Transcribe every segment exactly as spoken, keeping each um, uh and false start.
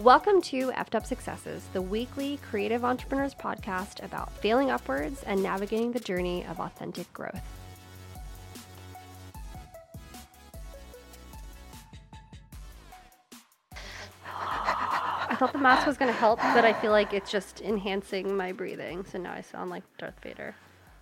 Welcome to Effed Up Successes, the weekly creative entrepreneurs podcast about failing upwards and navigating the journey of authentic growth. I thought the mask was going to help, but I feel like it's just enhancing my breathing, so now I sound like Darth Vader.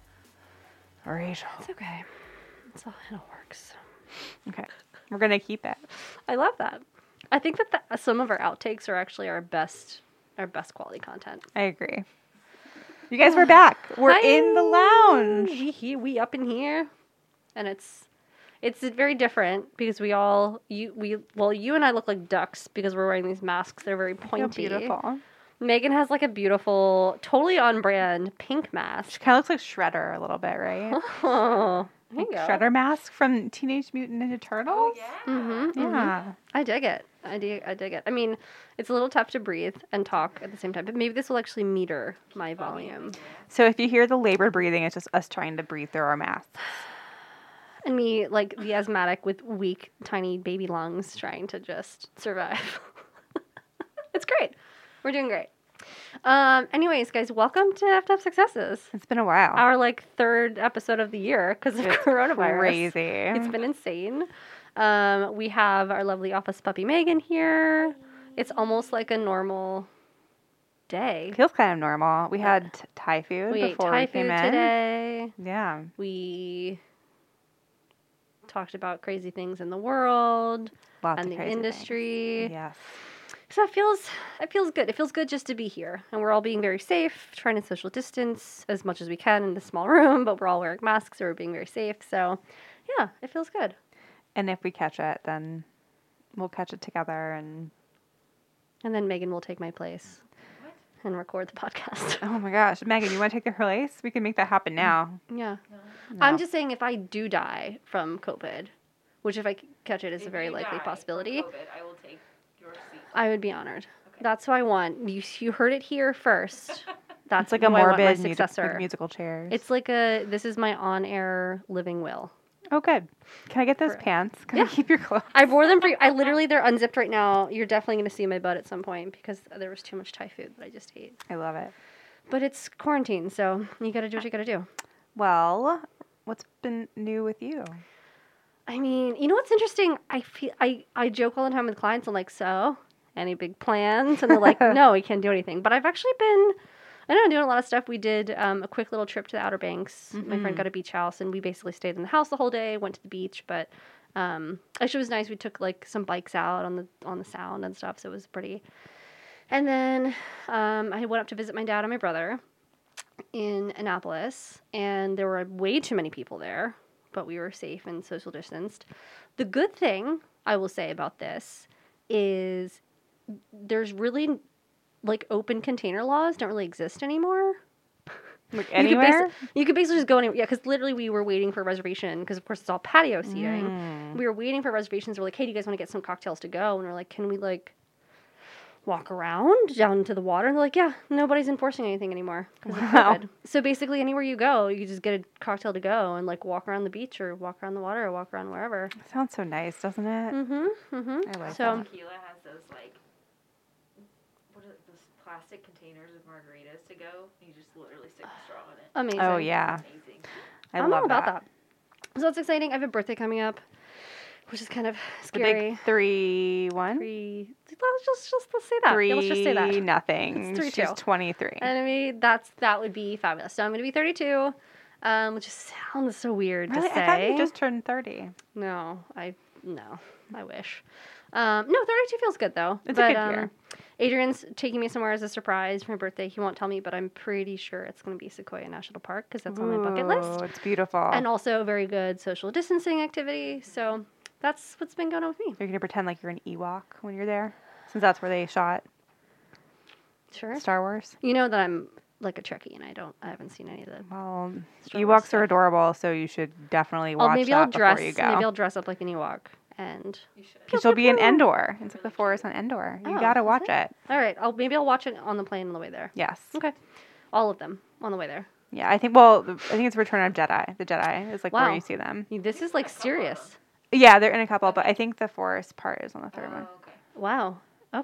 All right. It's okay. It's all, it all works. Okay. We're going to keep it. I love that. I think that the, some of our outtakes are actually our best our best quality content. I agree. You guys were back. We're Hi. in the lounge. We here, we up in here, and it's it's very different because we all you we well you and I look like ducks because we're wearing these masks. They're very pointy. Feel beautiful. Megan has like a beautiful, totally on brand pink mask. She kind of looks like Shredder a little bit, right? Oh, there Like you go. Shredder mask from Teenage Mutant Ninja Turtles. Oh, yeah. Mm-hmm, Yeah. mm-hmm. I dig it. I dig. I dig it. I mean, it's a little tough to breathe and talk at the same time, but maybe this will actually meter my volume. So if you hear the labored breathing, it's just us trying to breathe through our masks. And me, like the asthmatic with weak, tiny baby lungs, trying to just survive. It's great. We're doing great. Um. Anyways, guys, welcome to Effed Up Successes. It's been a while. Our like third episode of the year because of It's coronavirus. crazy. It's been insane. Um. We have our lovely office puppy Megan here. It's almost like a normal day. Feels kind of normal. We had Thai food We ate before Thai we came food in. today. Yeah. We talked about crazy things in the world Lots and of the crazy industry. things. Yes. So it feels it feels good. It feels good just to be here, and we're all being very safe, trying to social distance as much as we can in this small room. But we're all wearing masks, so we're being very safe. So, yeah, it feels good. And if we catch it, then we'll catch it together. And And then Megan will take my place and record the podcast. oh my gosh, Megan, you want to take the place? We can make that happen now. Yeah, No. I'm just saying if I do die from COVID, which if I c- catch it is a very likely possibility, COVID, I will take your seat. I would be honored. That's what I want. You you heard it here first. That's It's like a who I want my morbid mu- successor. with musical chairs. It's like a this is my on-air living will. oh good. Can I get those Correct. pants? Can Yeah. I keep your clothes? I wore them for you. I literally they're unzipped right now. You're definitely going to see my butt at some point because there was too much Thai food that I just ate. I love it. But it's quarantine, so you got to do what you got to do. Well, what's been new with you? I mean, you know what's interesting? I feel I I joke all the time with clients. I'm like, so any big plans? And they're like, no, we can't do anything. But I've actually been. I know I'm doing a lot of stuff. We did um, a quick little trip to the Outer Banks. My friend Mhm. got a beach house, and we basically stayed in the house the whole day. Went to the beach, but um, actually it was nice. We took like some bikes out on the on the Sound and stuff, so it was pretty. And then um, I went up to visit my dad and my brother in Annapolis, and there were way too many people there, but we were safe and social distanced. The good thing I will say about this is there's really like open container laws don't really exist anymore. Like You could anywhere? basi- You could basically just go anywhere. Yeah, because literally we were waiting for a reservation because, of course, it's all patio seating. Mm. We were waiting for reservations. We're like, hey, do you guys want to get some cocktails to go? And we're like, can we, like, walk around down to the water? And they're like, yeah, nobody's enforcing anything anymore because of Wow. COVID. So basically, anywhere you go, you just get a cocktail to go and, like, walk around the beach or walk around the water or walk around wherever. Sounds so nice, doesn't it? Mm-hmm. Mm-hmm. I like So, that. Tequila has those like, what are those plastic containers of margaritas to go? You just literally stick a straw in it. amazing. Oh yeah, Amazing. I I'm love all about that. that. So it's exciting. I have a birthday coming up, which is kind of The scary. big three one. Three. Let's just just let's say that. Three Yeah, let's just say that. nothing. It's three, She's two. twenty-three. And I mean that's that would be fabulous. So I'm gonna be thirty-two, um, which just sounds so weird Really? to say. I thought you just turned thirty. No, I no, I wish. Um, no, thirty-two feels good though. It's a but, good um, year. Adrian's taking me somewhere as a surprise for my birthday. He won't tell me, but I'm pretty sure it's going to be Sequoia National Park because that's on my bucket list. Ooh, it's beautiful. And also a very good social distancing activity. So that's what's been going on with me. You're gonna pretend like you're an Ewok when you're there, since that's where they shot Sure. Star Wars. You know that I'm like a Trekkie and I don't, I haven't seen any of the. Well, Star Wars Ewoks stuff. are adorable, so you should definitely Oh, watch maybe that I'll dress. before you go. Maybe I'll dress up like an Ewok and. You should. Because you'll be in Endor. It's like the forest on Endor. You Oh, gotta is watch it? it. All right. I'll maybe I'll watch it on the plane on the way there. Yes. Okay. All of them on the way there. Yeah, I think. Well, I think it's Return of Jedi. The Jedi is like Wow. where you see them. This is like serious. Yeah, they're in a couple, but I think the forest part is on the third one. Oh, okay. Wow. Okay.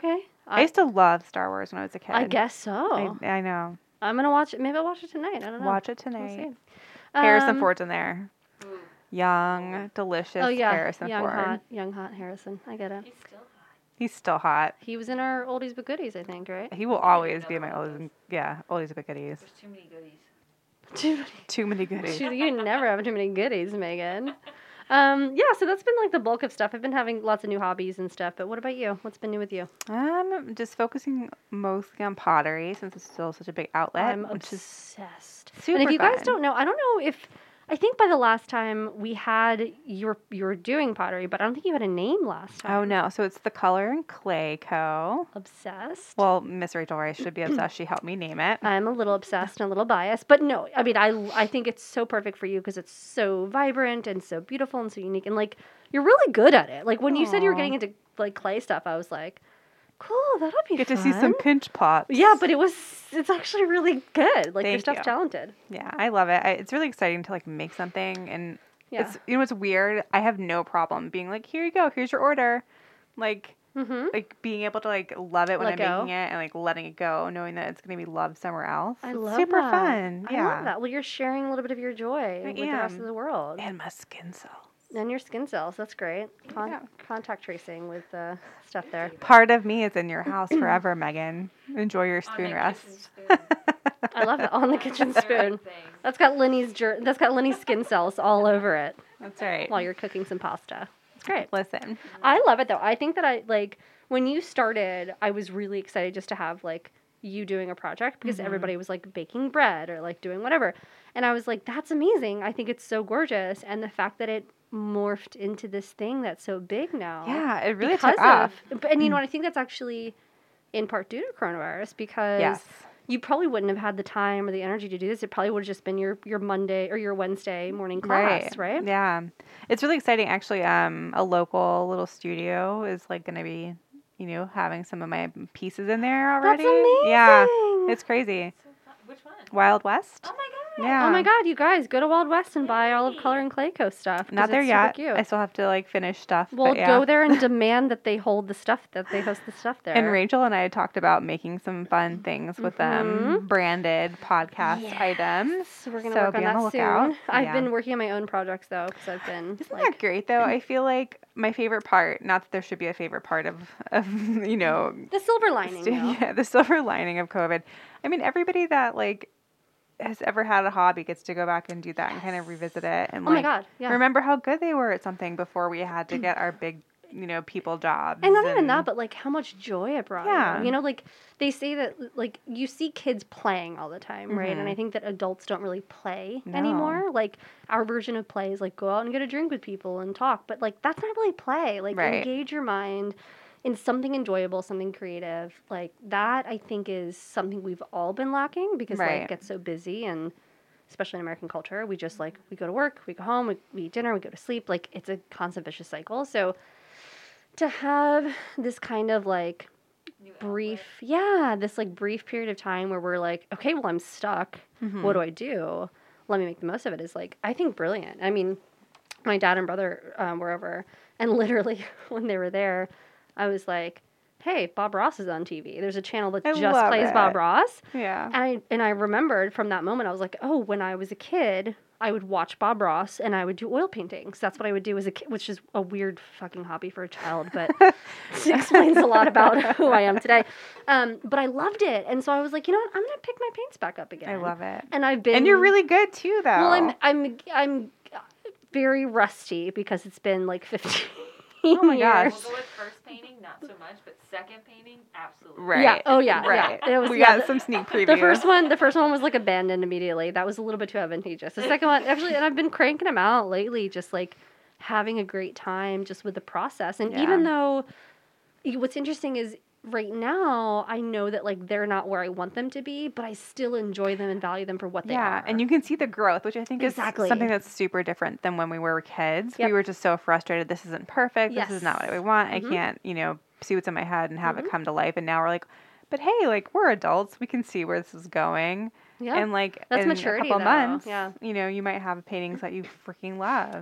I used to love Star Wars when I was a kid. I guess so. I, I know. I'm gonna watch it. Maybe I'll watch it tonight. I don't know. Watch it We'll tonight. see. Harrison Um, Ford's in there. Ooh, Young, delicious Oh yeah, Harrison young Ford. hot, young hot Harrison. I get it. he's still hot. He's still hot. He was in our oldies but goodies, I think, right? He will I don't always know be in my what he oldies, is. yeah, oldies but goodies. There's too many goodies. Too Too many goodies. many. You never have too many goodies, Megan. Um, yeah, so that's been like the bulk of stuff. I've been having lots of new hobbies and stuff. But what about you? What's been new with you? Um, just focusing mostly on pottery since it's still such a big outlet. I'm which is obsessed. super and if you guys fun. don't know, I don't know if I think by the last time we had you were you were doing pottery, but I don't think you had a name last time. Oh no, so it's the Color and Clay Co. Obsessed. Well, Miss Rachel Rice should be obsessed. She helped me name it. I'm a little obsessed and a little biased, but no, I mean, I, I think it's so perfect for you because it's so vibrant and so beautiful and so unique. And like, you're really good at it. Like when you said you were Aw. getting into like clay stuff, I was like, cool, that'll be Get fun. to see some pinch pots. Yeah, but it was, it's actually really good. Like your Thank stuff's you. talented. Yeah, I love it. I, it's really exciting to like make something, and Yeah. it's you know what's weird. I have no problem being like, here you go, here's your order, like Mm-hmm. like being able to like love it when Let I'm go. making it and like letting it go, knowing that it's gonna be loved somewhere else. I It's love super that. fun. I Yeah, love that. Well, you're sharing a little bit of your joy I with the rest am. of the world. and my skin cells. And your skin cells. That's great. Con- Yeah. Contact tracing with uh, stuff there. Part of me is in your house forever, Megan. Enjoy your On spoon the rest. kitchen spoon. I love it. On the kitchen That's the right spoon. thing. That's got Lenny's ger- that's got Lenny's skin cells all over it That's right. while you're cooking some pasta. It's great. Listen, I love it though. I think that I like when you started, I was really excited just to have like you doing a project because Mhm. everybody was like baking bread or like doing whatever. And I was like, that's amazing. I think it's so gorgeous. And the fact that it morphed into this thing that's so big now. yeah, it really because took off. of, but- and you know what? I think that's actually in part due to coronavirus because Yes. you probably wouldn't have had the time or the energy to do this. It probably would have just been your, your Monday or your Wednesday morning class, right? Yeah. It's really exciting actually. Um a local little studio is like gonna be, you know, having some of my pieces in there already. That's amazing. Yeah. It's crazy. So fun. Which one? Wild West? Oh my god. Yeah. Oh my God, you guys, go to Wild West and buy all of Color and Clayco stuff. 'cause Not there it's super yet. Cute. I still have to like finish stuff. Well, but yeah. go there and demand that they hold the stuff, that they host the stuff there. And Rachel and I had talked about making some fun things with them, Mhm. branded podcast items. So we're going to So work on be on that the lookout. soon. I've Yeah. been working on my own projects, though, because I've been, Isn't like, that great though? I feel like my favorite part, not that there should be a favorite part of, of you know, the silver lining, st- though. yeah, the silver lining of COVID. I mean, everybody that like has ever had a hobby gets to go back and do that and kind of revisit it and Oh my like God, yeah. remember how good they were at something before we had to get our big, you know, people jobs. And not even that, but like how much joy it brought. Yeah. You. you know, like they say that like you see kids playing all the time, right? And Mhm. I think that adults don't really play No. anymore. Like our version of play is like go out and get a drink with people and talk, but like that's not really play. Like Right. engage your mind in something enjoyable, something creative. Like that I think is something we've all been lacking because Right. life gets so busy and especially in American culture, we just like we go to work, we go home, we, we eat dinner, we go to sleep. Like it's a constant vicious cycle. So to have this kind of like New brief, yeah, this like brief period of time where we're like, okay, well, I'm stuck. Mhm. What do I do? Let me make the most of it is like, I think brilliant. I mean, my dad and brother um, were over, and literally when they were there, I was like, hey, Bob Ross is on T V. There's a channel that I just love plays it. Bob Ross. Yeah. And I, and I remembered from that moment, I was like, oh, when I was a kid, I would watch Bob Ross and I would do oil paintings. That's what I would do as a kid, which is a weird fucking hobby for a child, but it explains a lot about who I am today. Um, but I loved it. And so I was like, you know what? I'm going to pick my paints back up again. I love it. And I've been. And you're really good too, though. Well, I'm, I'm, I'm very rusty because it's been like fifteen Oh my years. gosh. We'll go with first painting, not so much, but second painting, absolutely. Right. Yeah. Oh, yeah. Right. Yeah. It was, we yeah, got the- some sneak previews. The first one, the first one was like abandoned immediately. That was a little bit too advantageous. The second one, actually, and I've been cranking them out lately, just like having a great time just with the process. And Yeah. even though, what's interesting is right now, I know that like they're not where I want them to be, but I still enjoy them and value them for what they yeah, are. and you can see the growth, which I think Exactly. is something that's super different than when we were kids. Yep. We were just so frustrated. This isn't perfect. This is not what Yes. we want. Mhm. I can't, you know, see what's in my head and have Mhm. it come to life. And now we're like, but hey, like we're adults. We can see where this is going. yeah. And like That's in maturity, a couple though. months, Yeah. you know, you might have paintings that you freaking love. Yeah.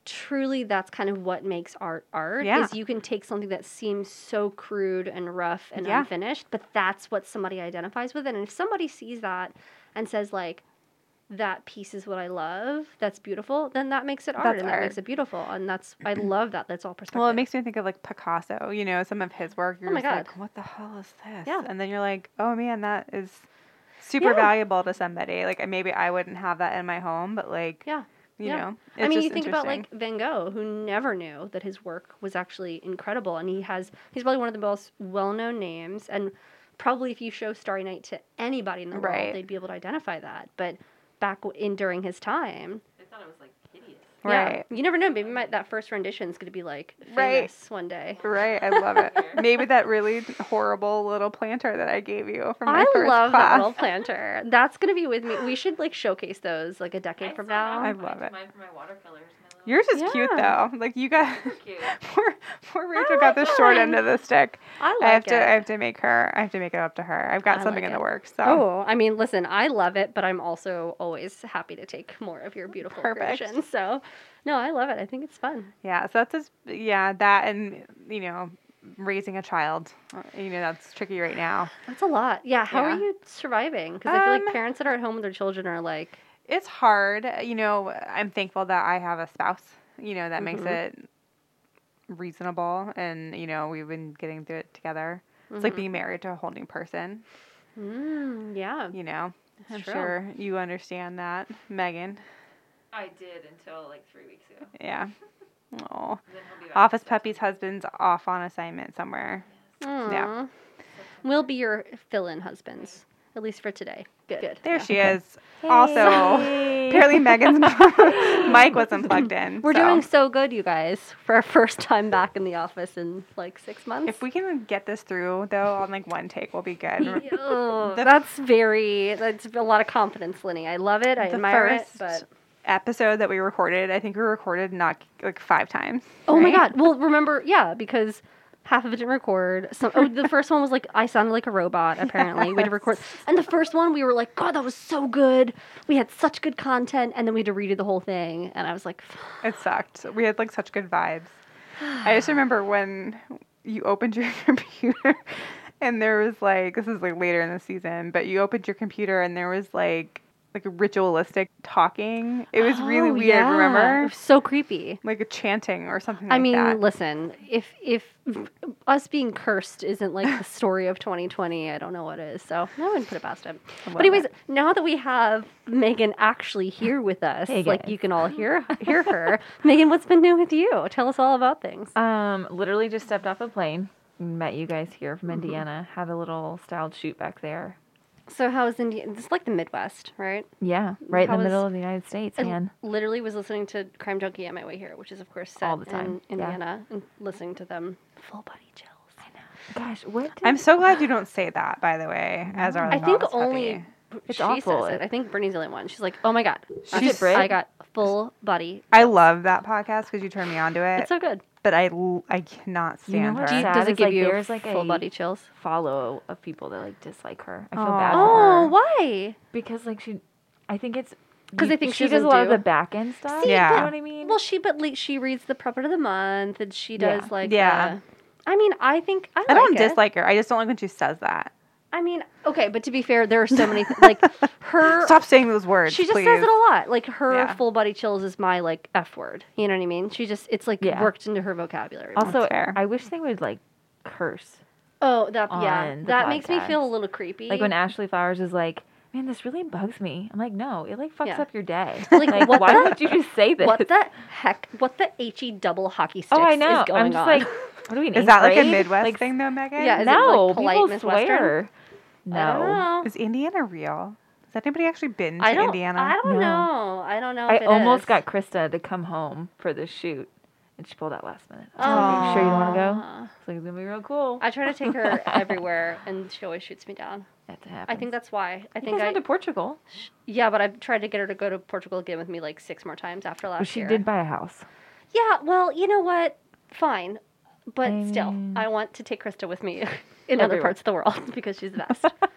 truly that's kind of what makes art art Yeah. is you can take something that seems so crude and rough and Yeah. unfinished, but that's what somebody identifies with. And if somebody sees that and says like, that piece is what I love, that's beautiful, then that makes it art That's and that art. makes it beautiful. And that's, I love that. That's all perspective. Well, it makes me think of like Picasso, you know, some of his work. You're Oh my just like, God. what the hell is this? Yeah. And then you're like, oh man, that is super Yeah. valuable to somebody. Like maybe I wouldn't have that in my home, but like, yeah. you Yeah. know, I it's mean, just you think about interesting. like Van Gogh, who never knew that his work was actually incredible, and he has he's probably one of the most well-known names, and probably if you show Starry Night to anybody in the Right. world, they'd be able to identify that. But back w- in during his time, I thought it was like hideous. Right. yeah, you never know. Maybe my, that first rendition is going to be like famous Right. one day. Right, I love it. Maybe that really horrible little planter that I gave you from my I first love that class. little planter. That's going to be with me. We should like showcase those like a decade I from still have now. I mine love to it. Mine for my watercolors. My little Yours is cute Yeah. though. Like you got Super cute. poor poor Rachel I got the like short mine. end of the stick. I like I have it. to I have to make her I have to make it up to her. I've got I something like in the it. works. So Oh, I mean, listen, I love it, but I'm also always happy to take more of your beautiful Perfect. creations. So, no, I love it. I think it's fun. yeah, so that's just yeah, that and you know, raising a child. uh, You know, that's tricky right now. That's a lot. Yeah. How Yeah. are you surviving? Because I feel Um, like parents that are at home with their children are like, It's hard. You know, I'm thankful that I have a spouse, you know, that makes Mhm. it reasonable and, you know, we've been getting through it together. It's like Mhm. being married to a whole new person, mm, yeah. you know. It's I'm true. sure you understand that, Megan. I did until like three weeks ago. Yeah. Oh. Then he'll be back Office in Puppy's husband's off on assignment somewhere. Aw. We'll be your fill-in husbands, at least for today. Good. Good. There Yeah. she is. Also, apparently Megan's mic wasn't plugged in. We're so doing so good, you guys, for our first time back in the office in like six months. If we can get this through, though, on like one take, we'll be good. Oh, The- that's very, that's a lot of confidence, Linny. I love it. I The admire it, first but. episode that we recorded, I think we recorded not like five times. Oh my right? God. Well, remember, yeah, because half of it didn't record. Some, oh, the first one was like, I sounded like a robot, apparently. We had to record. And the first one, we were like, God, that was so good. We had such good content. And then we had to redo the whole thing. And I was like, It sucked. We had like such good vibes. I just remember when you opened your computer and there was like, this is like later in the season, but you opened your computer and there was like, like a ritualistic talking. It was really oh, weird, yeah. It remember? was so creepy. Like a chanting or something I like mean, that. listen, if if us being cursed isn't like the story of twenty twenty, I don't know what is. So I wouldn't put it past him. love But anyways, it. now that we have Megan actually here with us, Hey, like guys. you can all hear hear her. Megan, what's been new with you? Tell us all about things. Um, literally just stepped off a plane. Met you guys here from Mm-hmm. Indiana. Had a little styled shoot back there. So how is India? This is like the Midwest, right? Yeah, right How in the was- middle of the United States, I man. literally was listening to Crime Junkie on my way here, which is of course set All the time, in yeah. Indiana, and listening to them full body chills. I know. Gosh, what? Did, I'm so glad you don't say that, by the way, as our I like, think office only puppy. It's she awful. says it. I think Brittany's the only one. She's like, "Oh my god, I She's just- Brit? I got full body." I chills." love that podcast because you turned me on to it, It's so good. but I, l- I cannot You know stand what's her. sad? Does it is, give like, you there's, like, full a- body chills? follow of people that like dislike her. I feel Aw. bad for Oh, her why? because like she, I think it's 'Cause you- they think she she does a doesn't lot of do- the back end stuff. See, Yeah. you but- know what I mean. Well, she but le- she reads the Prepper of the Month, and she does Yeah. like Yeah. the- I mean, I think I, I don't like it. dislike her. I just don't like when she says that. I mean, okay, but to be fair, there are so many th- like her. Stop saying those words, She just please. says it a lot. Like her Yeah. full body chills is my like F word. You know what I mean? She just it's like Yeah. worked into her vocabulary. also, That's fair. I wish they would like curse. oh, that yeah, on the that makes me feel a podcast. little creepy. Like when Ashley Flowers is like, "Man, this really bugs me." I'm like, "No, it like fucks Yeah. up your day. Like, what why the- would you just say this?" what the heck? What the he double hockey sticks oh, I know. is going I'm just on? like, what do we? Is that like a grade? Midwest Like, thing, though, Megan? Yeah, is it, no, like, polite people Midwestern? swear. I don't No, know. Is Indiana real? Has anybody actually been to I don't. Indiana? I don't No. know. I don't know. I if it almost is. got Krista to come home for the shoot, and she pulled out last minute. I was like, "Are you sure you don't want to go?" Aw. It's like it's gonna be real cool. I try to take her everywhere, and she always shoots me down. That's I think that's why. I I think think I. went to Portugal. Yeah, but I've tried to get her to go to Portugal again with me like six more times after last But she year. did buy a house. Yeah, well, you know what? Fine. But I still, mean- I want to take Krista with me in other Everywhere. parts of the world because she's the best.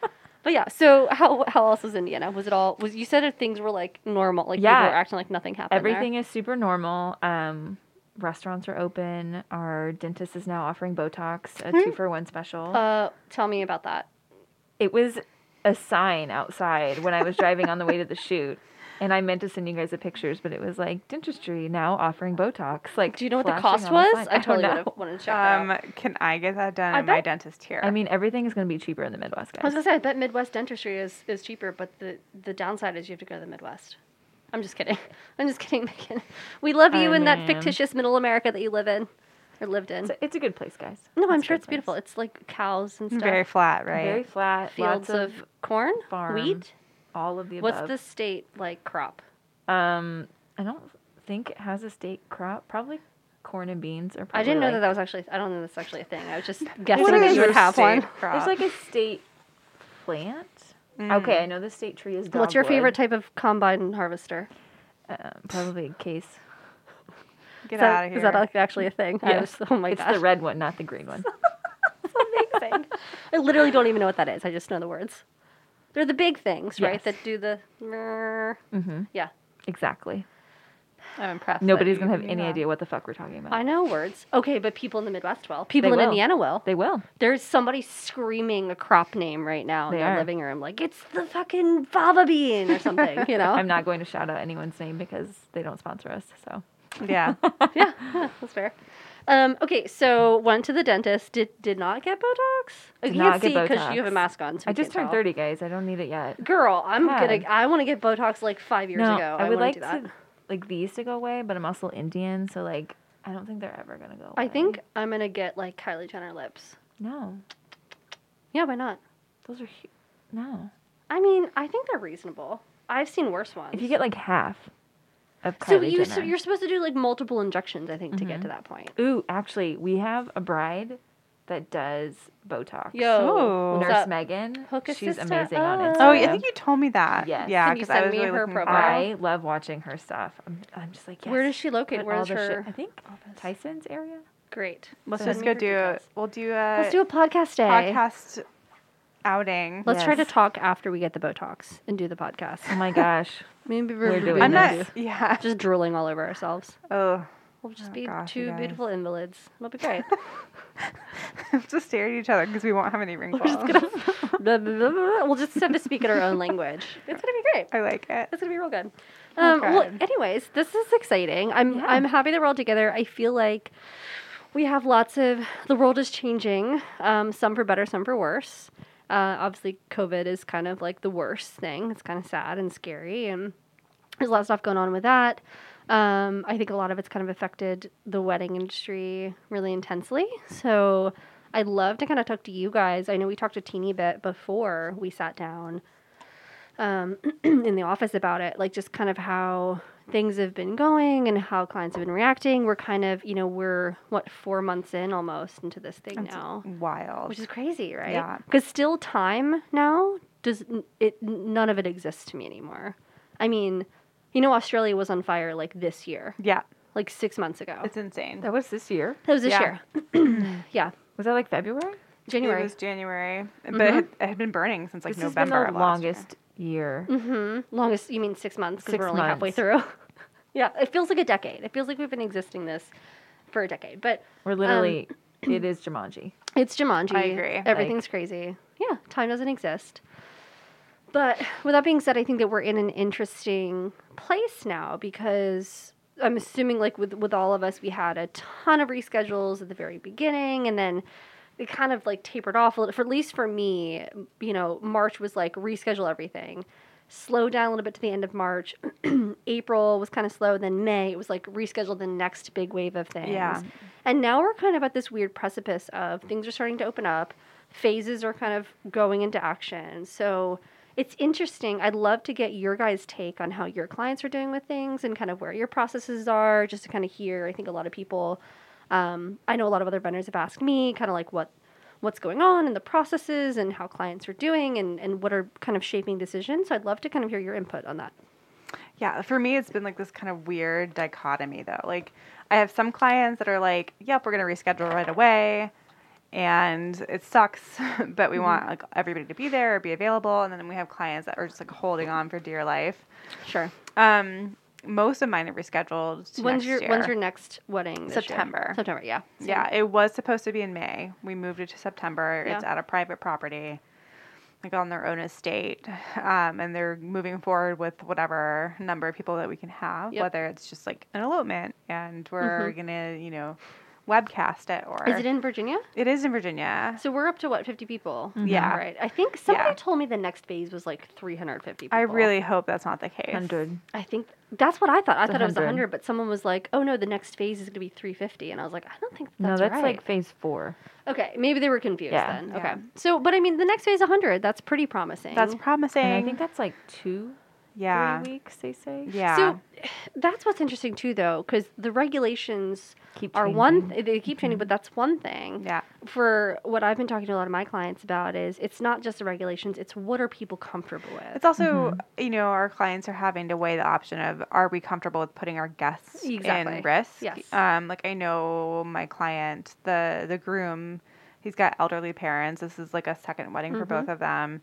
But yeah, so how how else was Indiana? Was it all was you said that things were like normal, like Yeah. people were acting like nothing happened Everything is super normal. Um, restaurants are open. Our dentist is now offering Botox, a two for one special. there? Uh, tell me about that. It was a sign outside when I was driving on the way to the shoot. And I meant to send you guys the pictures, but it was like dentistry now offering Botox. Like, Do you know what the flashing cost on the was? sign. I don't totally know. would have wanted to check that out. Um, can I get that done I at my bet- dentist here? I mean, everything is going to be cheaper in the Midwest, guys. I was gonna say, I bet Midwest dentistry is, is cheaper, but the, the downside is you have to go to the Midwest. I'm just kidding. I'm just kidding, Megan. We love you I in that mean- fictitious middle America that you live in or lived in. It's a, it's a good place, guys. No, I'm a sure good it's beautiful. place. It's like cows and stuff. Very flat, right? Very flat. Fields lots of, corn, farm, wheat. all of the What's above. the state like crop? Um, I don't think it has a state crop. Probably corn and beans are. Probably I didn't know like, that that was actually. I don't know that's actually a thing. I was just guessing What that is you your would have state one. crop? There's like a state plant. Mm. Okay, I know the state tree is. What's your dogwood. favorite type of combine harvester? Um, probably a case. Get is that, out of here. Is that like actually a thing? I Yes. was, oh my It's gosh. the red one, not the green one. That's amazing. I literally don't even know what that is. I just know the words. They're the big things, right? Yes. That do the. mrrr. Mm-hmm. Yeah. Exactly. I'm impressed. that Nobody's you gonna have knew any that. idea what the fuck we're talking about. I know words. Okay, but people in the Midwest will. People They in will. Indiana will. They will. There's somebody screaming a crop name right now in They their are. living room, like it's the fucking fava bean or something. You know? I'm not going to shout out anyone's name because they don't sponsor us. So Yeah. yeah, yeah, that's fair. Um, okay, so went to the dentist. Did did not get Botox? I Did can't not get see because you have a Botox. mask on. So I we just can't turned tell. thirty, guys. I don't need it yet. Girl, I'm God. gonna. I want to get Botox like five years no, ago. I would wanna like do that. to like these to go away, but I'm also Indian, so like I don't think they're ever gonna go away. I think I'm gonna get like Kylie Jenner lips. no, Yeah, why not? those are hu- no. I mean, I think they're reasonable. I've seen worse ones. If you get like half of so Kylie you so Jenner. you're supposed to do like multiple injections, I think, to get to Mhm. that point. Ooh, actually, we have a bride that does Botox. Yo, Oh. what's Nurse up? Megan, Hook a she's sister amazing on up. Instagram. Oh, I think you told me that. Yes. Yeah, Can you because I send was me really her looking for profile? it. I love watching her stuff. I'm, I'm just like, yes. Where does she locate? put Where's all the shit- her? I think Tyson's area. Great. Let's Send just me go her do. details. We'll do a Let's do a podcast day. podcast outing. Let's try to Yes. talk after we get the Botox and do the podcast. Oh my gosh. Maybe We're we're, doing we're I'm gonna not. do- Yeah. just drooling all over ourselves. Oh. We'll just Oh, be gosh, you two guys. beautiful invalids. It'll be great. We'll just stare at each other because we won't have any wrinkles. We're just gonna. blah, blah, blah, blah. We'll just have to speak in our own language. It's gonna be great. I like it. It's gonna be real good. Oh, Um, well, good. anyways, this is exciting. I'm Yeah. I'm happy that we're all together. I feel like we have lots of the world is changing. Um, some for better, some for worse. Uh, obviously, COVID is kind of like the worst thing. It's kind of sad and scary, and there's a lot of stuff going on with that. Um, I think a lot of it's kind of affected the wedding industry really intensely. So I'd love to kind of talk to you guys. I know we talked a teeny bit before we sat down um, in the office about it, like just kind of how things have been going and how clients have been reacting. We're kind of, you know, we're what, four months in almost into this thing That's now, wild. which is crazy, right? Yeah. Because still time now does it, none of it exists to me anymore. I mean, you know, Australia was on fire like this year, Yeah. like six months ago. It's insane. That was this year. That was this Yeah. year. yeah. Was that like February? January. It was January, but Mhm. it, had, it had been burning since like this November. has been of the last year. longest year. Mm-hmm. Longest, you mean six months? Because Six we're only halfway months. through. yeah, it feels like a decade. It feels like we've been existing this for a decade. But We're literally, it is Jumanji. it's Jumanji. I agree. Everything's crazy. Yeah, time doesn't exist. But with that being said, I think that we're in an interesting place now because I'm assuming, like with with all of us, we had a ton of reschedules at the very beginning, and then it kind of like tapered off a little. For at least for me, you know, March was like reschedule everything. Slow down a little bit to the end of March. April was kind of slow. Then May, it was like reschedule the next big wave of things. Yeah. And now we're kind of at this weird precipice of things are starting to open up. Phases are kind of going into action. So it's interesting. I'd love to get your guys' take on how your clients are doing with things and kind of where your processes are, just to kind of hear. I think a lot of people, um, I know a lot of other vendors have asked me kind of like what what's going on in the processes and how clients are doing and, and what are kind of shaping decisions. So I'd love to kind of hear your input on that. Yeah, for me, it's been like this kind of weird dichotomy, though. Like, I have some clients that are like, yep, we're going to reschedule right away. and it sucks, but we Mhm. want like everybody to be there or be available. And then we have clients that are just like holding on for dear life. Sure. Um, most of mine are rescheduled to When's next your year. When's your next wedding? This year? September. September. Yeah. Same. Yeah, it was supposed to be in May. We moved it to September. It's Yeah. at a private property, like on their own estate. Um, and they're moving forward with whatever number of people that we can have, Yep. whether it's just like an elopement and we're Mhm. going to, you know, webcast it or. Is it in Virginia? It is in Virginia. So we're up to what, fifty people? Yeah. Right. I think somebody Yeah. told me the next phase was like three hundred fifty people. I really hope that's not the case. Hundred. I think that's what I thought. I It's thought it was one hundred. one hundred, but someone was like, "Oh no, the next phase is going to be three fifty." And I was like, "I don't think No, that's that's right." like phase four. Okay, maybe they were confused Yeah. then. Yeah. Okay. So, but I mean, the next phase one hundred, that's pretty promising. That's promising. And I think that's like two, yeah. three weeks, they say. Yeah. So that's what's interesting too, though, because the regulations Keep are one. changing. Th- they keep changing, but that's one thing. yeah. For what I've been talking to a lot of my clients about is it's not just the regulations; it's what are people comfortable with. It's also, Mm-hmm. you know, our clients are having to weigh the option of are we comfortable with putting our guests Exactly. in risk? Yes. Um, like I know my client, the the groom, he's got elderly parents. This is like a second wedding for Mhm. both of them.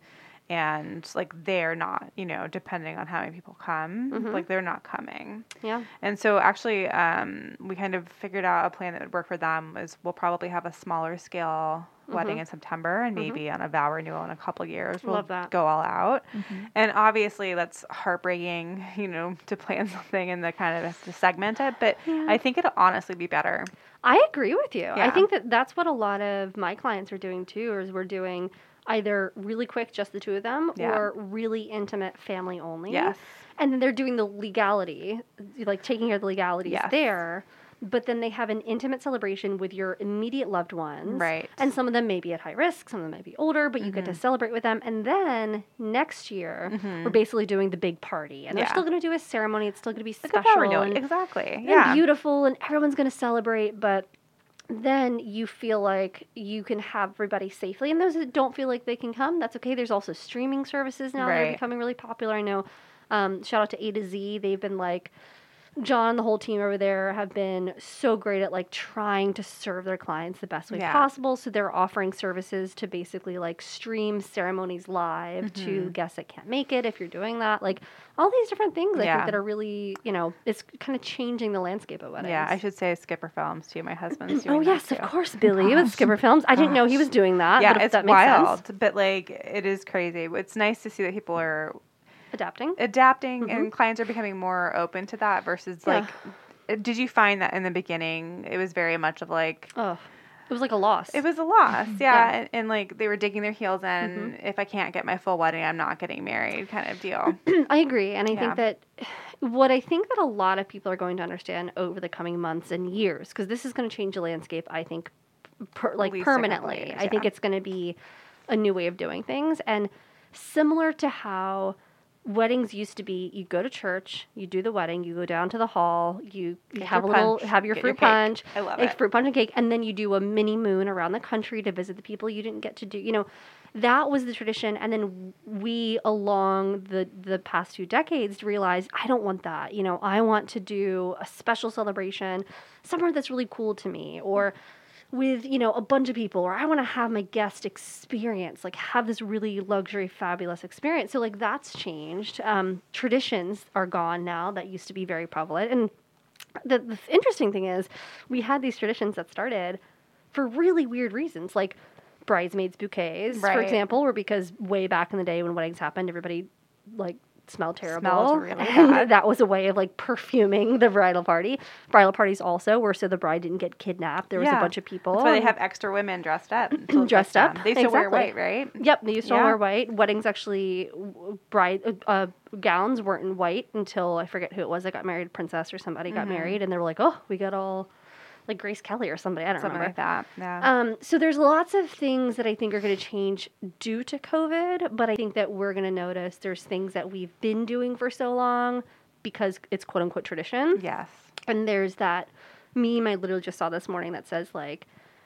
And like they're not, you know, depending on how many people come, Mhm. like they're not coming. Yeah. And so actually, um, we kind of figured out a plan that would work for them is we'll probably have a smaller scale wedding Mhm. in September and maybe on a vow renewal in a couple years. We'll Love that. go all out. Mm-hmm. And obviously that's heartbreaking, you know, to plan something and the kind of have to segment it. But Yeah. I think it'll honestly be better. I agree with you. I Yeah. think that that's what a lot of my clients are doing too, is we're doing either really quick, just the two of them, Yeah. or really intimate, family only. Yes. And then they're doing the legality, like taking care of the legalities Yes. there. But then they have an intimate celebration with your immediate loved ones. Right. And some of them may be at high risk, some of them might be older, but you get to Mhm. celebrate with them. And then next year, Mhm. we're basically doing the big party. And they're Yeah. still going to do a ceremony. It's still going to be Like a vow special. renewal. and- Exactly. and Yeah. beautiful, and everyone's going to celebrate, but then you feel like you can have everybody safely. And those that don't feel like they can come, that's okay. There's also streaming services now that are Right. becoming really popular. I know, um, shout out to A to Z. They've been like, John and the whole team over there have been so great at like trying to serve their clients the best way Yeah. possible. So they're offering services to basically like stream ceremonies live to Mhm. guests that can't make it if you're doing that. Like all these different things I Yeah. think that are really, you know, it's kind of changing the landscape of weddings. Yeah, I should say Skipper Films too. My husband's doing Oh that yes, too. of course, Billy with Skipper Films. I didn't know he was doing that. Yeah, but if it's that makes wild, sense. but like it is crazy. It's nice to see that people are Adapting. adapting Mhm. and clients are becoming more open to that versus Yeah. like uh, did you find that in the beginning it was very much of like Oh, it was like a loss. it was a loss, yeah, Yeah. And, and like they were digging their heels in. If I can't get my full wedding, I'm not getting married, kind of deal. I agree, and I Yeah. think that what I think that a lot of people are going to understand over the coming months and years, because this is going to change the landscape. I think, per, like least a couple permanently. years, I think yeah. it's going to be a new way of doing things, and similar to how weddings used to be, you go to church, you do the wedding, you go down to the hall, you, you Get have a your little, punch, have your get fruit your cake. punch, I love like it. fruit punch and cake, and then you do a mini moon around the country to visit the people you didn't get to do. You know, that was the tradition, and then we, along the the past few decades, realized I don't want that. You know, I want to do a special celebration somewhere that's really cool to me, or with, you know, a bunch of people, or I want to have my guest experience, like have this really luxury, fabulous experience. So like that's changed. Um, traditions are gone now that used to be very prevalent. And the, the interesting thing is we had these traditions that started for really weird reasons, like bridesmaids bouquets, for Right. example, were because way back in the day when weddings happened, everybody like smelled terrible. Smelled really and bad. that was a way of like perfuming the bridal party. Bridal parties also were so the bride didn't get kidnapped. There was a Yeah. bunch of people. That's why they and- have extra women dressed up. to look Dressed like up, them. They used to wear exactly. white, right? Yep, they used to all Yeah. wear white. Weddings actually, w- bride uh, uh, gowns weren't in white until I forget who it was that got married, princess or somebody got Mhm. married, and they were like, oh, we got all like Grace Kelly or somebody. I don't Something remember. like that. Yeah. Um, so there's lots of things that I think are going to change due to COVID, but I think that we're going to notice there's things that we've been doing for so long because it's quote unquote tradition. yes. And there's that meme I literally just saw this morning that says like,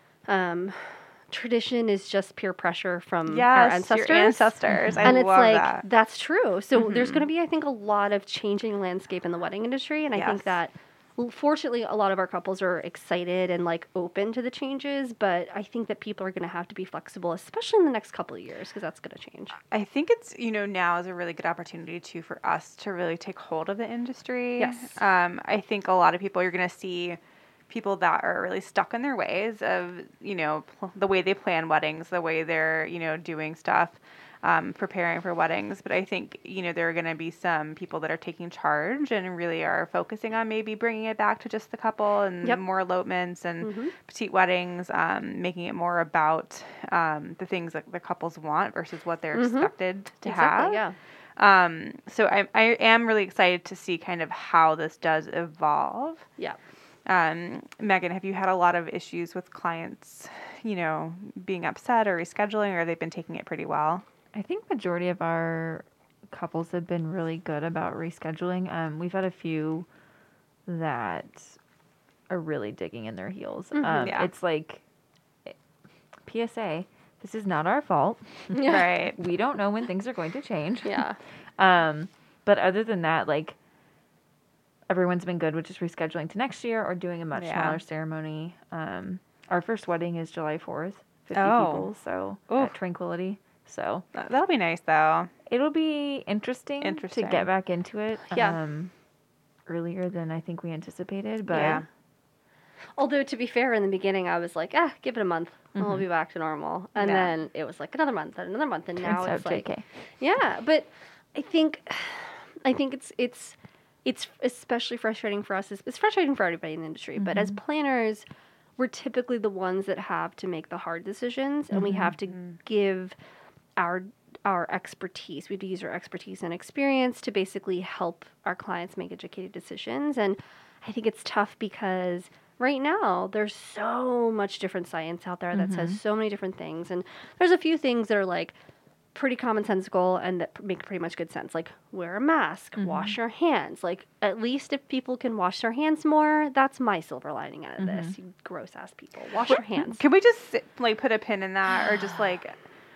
um, tradition is just peer pressure from Yes. our ancestors. Your ancestors. I and it's love like that. that's true. So there's Mhm. going to be, I think, a lot of changing landscape in the wedding industry, and I Yes. think that l- fortunately, a lot of our couples are excited and like open to the changes, but I think that people are going to have to be flexible, especially in the next couple of years, because that's going to change. I think it's, you know, now is a really good opportunity too for us to really take hold of the industry. Yes. Um, I think a lot of people, you're going to see people that are really stuck in their ways of, you know, pl- the way they plan weddings, the way they're, you know, doing stuff, um, preparing for weddings. But I think, you know, there are going to be some people that are taking charge and really are focusing on maybe bringing it back to just the couple and Yep. more elopements and Mhm. petite weddings, um, making it more about um, the things that the couples want versus what they're Mhm. expected to Exactly, have. yeah. Um, so I, I am really excited to see kind of how this does evolve. Yeah. Um, Megan, have you had a lot of issues with clients, you know, being upset or rescheduling, or they've been taking it pretty well? I think majority of our couples have been really good about rescheduling. Um, we've had a few that are really digging in their heels. Mhm. Um, Yeah. It's like, P S A, this is not our fault. Yeah. Right. We don't know when things are going to change. Yeah. Um, but other than that, like, everyone's been good with just rescheduling to next year or doing a much Yeah. smaller ceremony. Um, our first wedding is July fourth, fifty Oh. people, so Oof. at Tranquility. So That- That'll be nice, though. it'll be interesting, Interesting. to get back into it. Yeah. Um, earlier than I think we anticipated, but Yeah. Although, to be fair, in the beginning, I was like, ah, give it a month. and We'll Mhm. be back to normal. And Yeah. then it was like another month and another month. And now turns out it's like, J K. yeah, but I think, I think it's, it's, it's especially frustrating for us. It's, it's frustrating for everybody in the industry. But as planners, we're typically the ones that have to make the hard decisions, and we have to give our our expertise. We have to use our expertise and experience to basically help our clients make educated decisions. And I think it's tough because right now there's so much different science out there that says so many different things. And there's a few things that are like pretty commonsensical and that make pretty much good sense. Like wear a mask, wash your hands. Like at least if people can wash their hands more, that's my silver lining out of this. You gross ass people. Wash your hands. Can we just sit- like put a pin in that, or just like,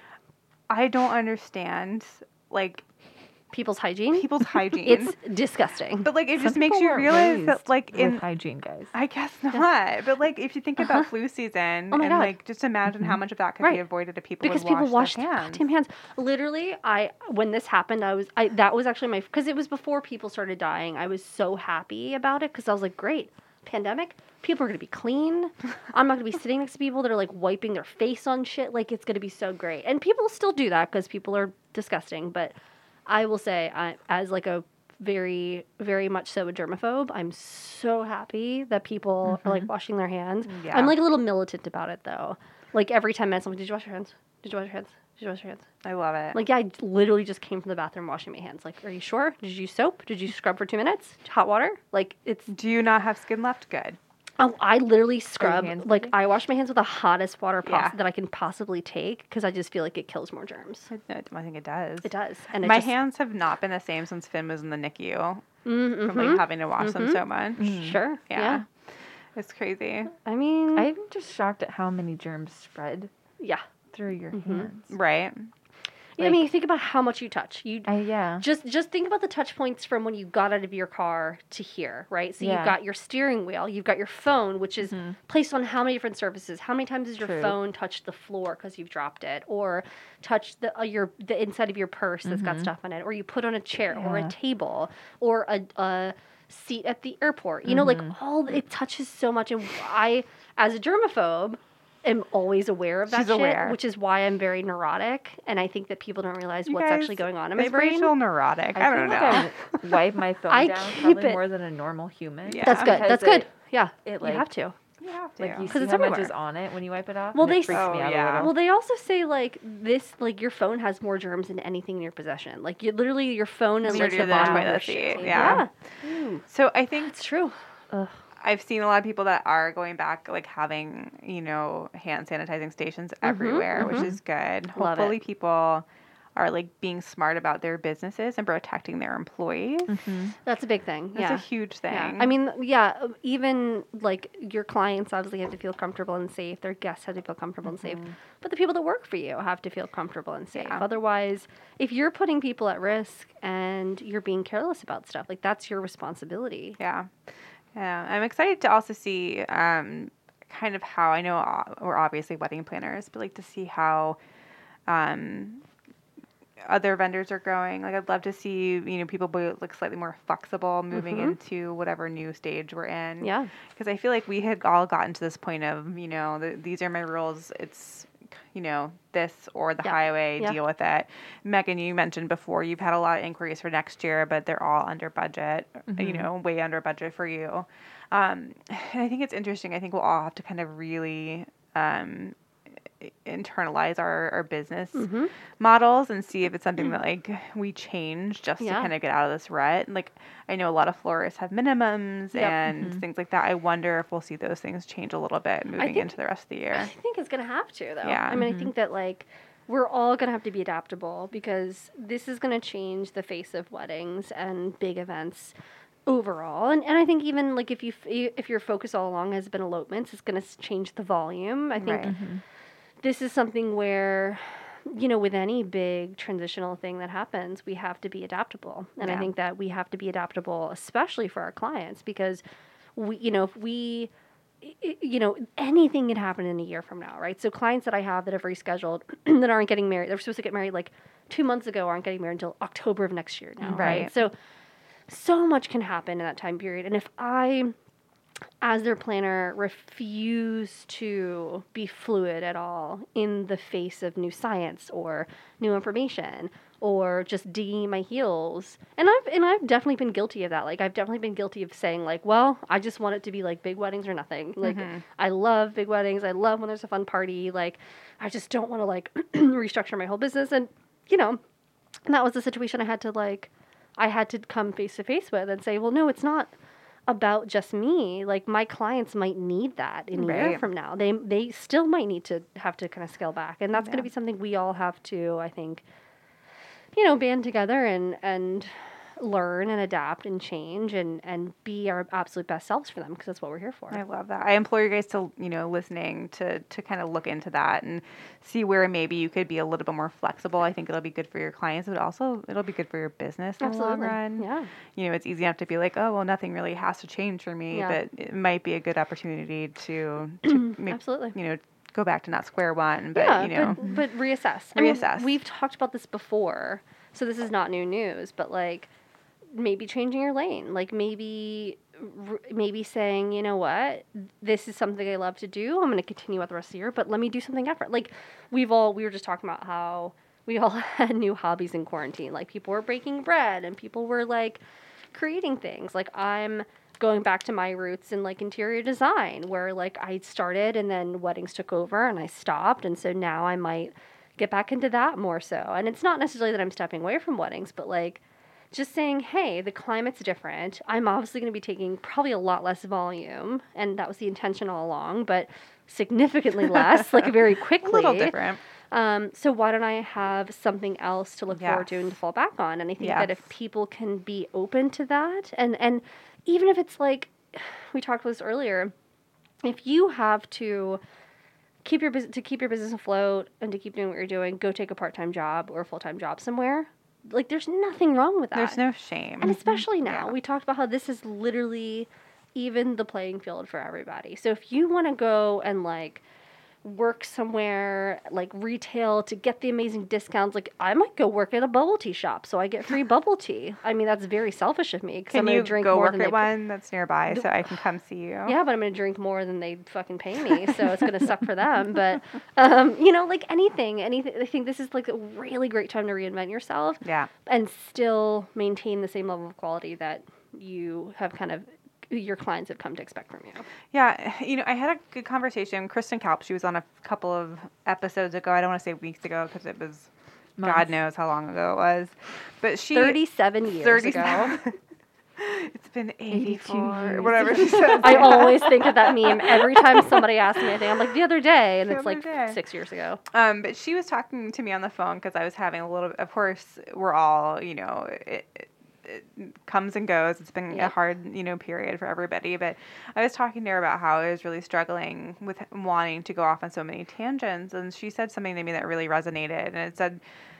I don't understand like People's hygiene. people's hygiene. It's disgusting. but like it Some just makes people you weren't realize that raised like in with hygiene, guys. I guess not. But like if you think about flu season Oh my and God. like just imagine how much of that could be Right. avoided if people Because would people wash wash their their hands. goddamn hands. Literally, I when this happened, I was I that was actually my because it was before people started dying. I was so happy about it because I was like, great, pandemic. People are gonna be clean. I'm not gonna be sitting next to people that are like wiping their face on shit. Like it's gonna be so great. And people still do that because people are disgusting. But I will say, I, as like a very, very much so a germaphobe, I'm so happy that people are like washing their hands. Yeah. I'm like a little militant about it though. Like every ten minutes, I'm like, did you wash your hands? Did you wash your hands? Did you wash your hands? I love it. Like, yeah, I literally just came from the bathroom washing my hands. Like, are you sure? Did you use soap? Did you scrub for two minutes? Hot water? Like, it's. Do you not have skin left? Good. Oh, I literally scrub. hands Like, dirty? I wash my hands with the hottest water pos- Yeah. that I can possibly take because I just feel like it kills more germs. I, I think it does. It does. And it My just, hands have not been the same since Finn was in the N I C U Mm, from mhm. like having to wash them so much. Sure. Yeah. Yeah. It's crazy. I mean, I'm just shocked at how many germs spread yeah. through your Mm-hmm. hands. Right. I mean, think about how much you touch. You I, yeah. Just just think about the touch points from when you got out of your car to here, right? So Yeah. you've got your steering wheel, you've got your phone, which is placed on how many different surfaces? How many times has your True. phone touched the floor because you've dropped it, or touched the uh, your the inside of your purse that's got stuff on it, or you put on a chair or Yeah. a table or a, a seat at the airport? You know, like all it touches so much, and I, as a germaphobe, am always aware of that She's shit, aware. which is why I'm very neurotic, and I think that people don't realize You what's guys, actually going on in my is brain. Rachel neurotic? I, I don't feel know. like I wipe my phone I down keep probably it- more than a normal human. Yeah. That's good. Because That's good. it- Yeah, it, you like- have to. You have to. Like you 'Cause see it's how much everywhere. is on it when you wipe it off. Well, and they it freaks s- me Oh, out yeah. a little. Well, they also say like this, like your phone has more germs than anything in your possession. Like you literally, your phone is like Dirtier the than a bottom of your toilet shit. seat, yeah. yeah, So I think it's true. I've seen a lot of people that are going back, like having, you know, hand sanitizing stations everywhere, which is good. Mm-hmm, Love it. Hopefully people are like being smart about their businesses and protecting their employees. That's a big thing. That's yeah. a huge thing. Yeah. I mean, yeah, uh, even like your clients obviously have to feel comfortable and safe. Their guests have to feel comfortable and safe. But the people that work for you have to feel comfortable and safe. Yeah. Otherwise, if you're putting people at risk and you're being careless about stuff, like that's your responsibility. yeah. Yeah, I'm excited to also see um, kind of how I know uh, we're obviously wedding planners, but like to see how um, other vendors are growing. Like I'd love to see you know people be like slightly more flexible moving Mhm. into whatever new stage we're in. Yeah. Because I feel like we had all gotten to this point of you know the, these are my rules. It's you know this or the Yeah. highway. Yeah. Deal with it. Megan, you mentioned before you've had a lot of inquiries for next year, but they're all under budget. You Mhm. know, way under budget for you. Um, and I think it's interesting. I think we'll all have to kind of really um, i- internalize our, our business Mhm. models and see if it's something that like we change just to Yeah. kind of get out of this rut. Like I know a lot of florists have minimums Yep. and Mhm. things like that. I wonder if we'll see those things change a little bit moving think- into the rest of the I year. think it's gonna have to though. Yeah. I mean, Mhm. I think that like we're all gonna have to be adaptable because this is gonna change the face of weddings and big events overall. And and I think even like if you f- if your focus all along has been elopements, it's gonna s- change the volume. I think Right. Mhm. this is something where you know with any big transitional thing that happens we have to be adaptable and I Yeah. think that we have to be adaptable especially for our clients because we you know if we i- i- you know anything can happen in a year from now, right? So clients that I have that have rescheduled that aren't getting married, they're supposed to get married like two months ago, aren't getting married until October of next year now, right? Right. So so much can happen in that time period, and if I as their planner refuse to be fluid at all in the face of new science or new information or just digging my heels. And I've and I've definitely been guilty of that. Like I've definitely been guilty of saying like, well, I just want it to be like big weddings or nothing. Like Mhm. I love big weddings. I love when there's a fun party. Like I just don't want to like restructure my whole business. And you know, and that was the situation I had to like I had to come face to face with and say, well, no, it's not about just me. Like my clients might need that in a year Right. from now. They they still might need to have to kind of scale back, and that's going Yeah. to be something we all have to, I think, you know, band together and and learn and adapt and change and and be our absolute best selves for them because that's what we're here for. I love that. I implore you guys to, you know, listening to to kind of look into that and see where maybe you could be a little bit more flexible. I think it'll be good for your clients, but also it'll be good for your business in Absolutely. the long run. Yeah. You know, it's easy enough to be like, oh, well, nothing really has to change for me, Yeah. but it might be a good opportunity to to make, Absolutely. you know, go back to not square one, but yeah, you know, but, but reassess. I mean, Reassess. we've talked about this before, so this is not new news, but like maybe changing your lane, like maybe r- maybe saying, you know what, this is something I love to do. I'm going to continue out the rest of the year, but let me do something different. Like we've all we were just talking about how we all had new hobbies in quarantine. Like people were baking bread and people were like creating things. Like I'm going back to my roots in like interior design where like I started and then weddings took over and I stopped, and so now I might get back into that more so. And it's not necessarily that I'm stepping away from weddings, but like just saying, hey, the climate's different. I'm obviously going to be taking probably a lot less volume, and that was the intention all along, but significantly less, like very a quickly. little different. Um, so why don't I have something else to look forward to and to Yes. fall back on? And I think that if Yes. people can be open to that, and and even if it's like we talked about this earlier, if you have to keep your business to keep your business afloat and to keep doing what you're doing, go take a part time job or a full time job somewhere. Like there's nothing wrong with that. There's no shame. And especially now, Yeah. we talked about how this is literally even the playing field for everybody. So if you want to go and like work somewhere like retail to get the amazing discounts, like I might go work at a bubble tea shop so I get free bubble tea. I mean, that's very selfish of me because I'm Can going you to drink go more work than at they pay. one that's nearby so I can come see you? Yeah, but I'm going to drink more than they fucking pay me, so it's going to suck for them. But, um, you know, like anything, anything. I think this is like a really great time to reinvent yourself Yeah. and still maintain the same level of quality that you have kind of your clients have come to expect from you. Yeah, you know, I had a good conversation. Kristen Kalp, she was on a couple of episodes ago. I don't want to say weeks ago because it was, God Months. knows how long ago it was. But she thirty-seven years ago. thirty-seven It's been eighty-two eighty-four, years. whatever she says. I always think of that meme every time somebody asks me anything. I'm like, the other day, and The it's other like day. six years ago. Um, but she was talking to me on the phone because I was having a little. Of course, we're all, you know, it, it, it comes and goes. It's been Yeah. a hard, you know, period for everybody. But I was talking to her about how I was really struggling with wanting to go off on so many tangents, and she said something to me that really resonated, and it said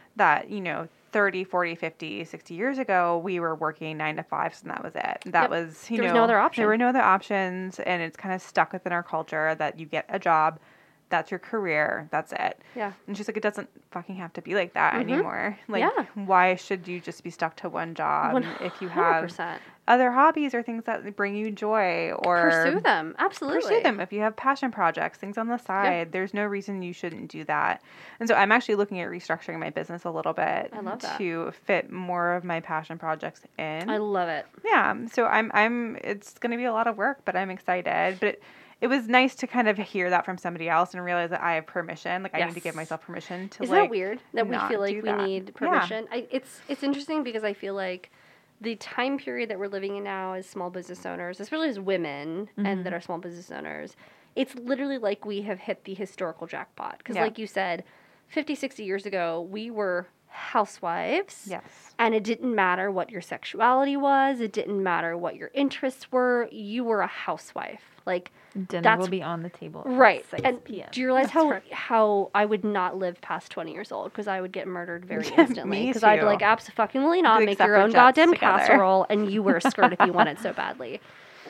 that, you know, thirty, forty, fifty, sixty years ago, we were working nine to fives and that was it. That Yep. was, you There was know, no other option. there were no other options, and it's kind of stuck within our culture that you get a job, that's your career, that's it. Yeah. And she's like, it doesn't fucking have to be like that Mhm. anymore. Like, Yeah. why should you just be stuck to one job if you have percent other hobbies or things that bring you joy, or pursue them. Absolutely. pursue them. If you have passion projects, things on the side, there's no reason you shouldn't do that. And so I'm actually looking at restructuring my business a little bit I love that. to fit more of my passion projects in. I love it. yeah. So I'm, I'm, it's going to be a lot of work, but I'm excited. But it, it was nice to kind of hear that from somebody else and realize that I have permission. Like I need to give Yes. myself permission to Isn't like, that weird that we not feel like do we that. need Yeah. permission? I, it's it's interesting because I feel like the time period that we're living in now as small business owners, especially as women and that are small business owners, it's literally like we have hit the historical jackpot. Because Yeah. like you said, fifty, sixty years ago, we were housewives. Yes. And it didn't matter what your sexuality was. It didn't matter what your interests were. You were a housewife. Like, Dinner That's- will be on the table at right. six And p.m. do you realize That's how right. how I would not live past twenty years old because I would get murdered very Yeah, instantly? me Because I'd be too. like, absolutely not. Do Make your separate own jets goddamn together. casserole, and you wear a skirt if you want it so badly.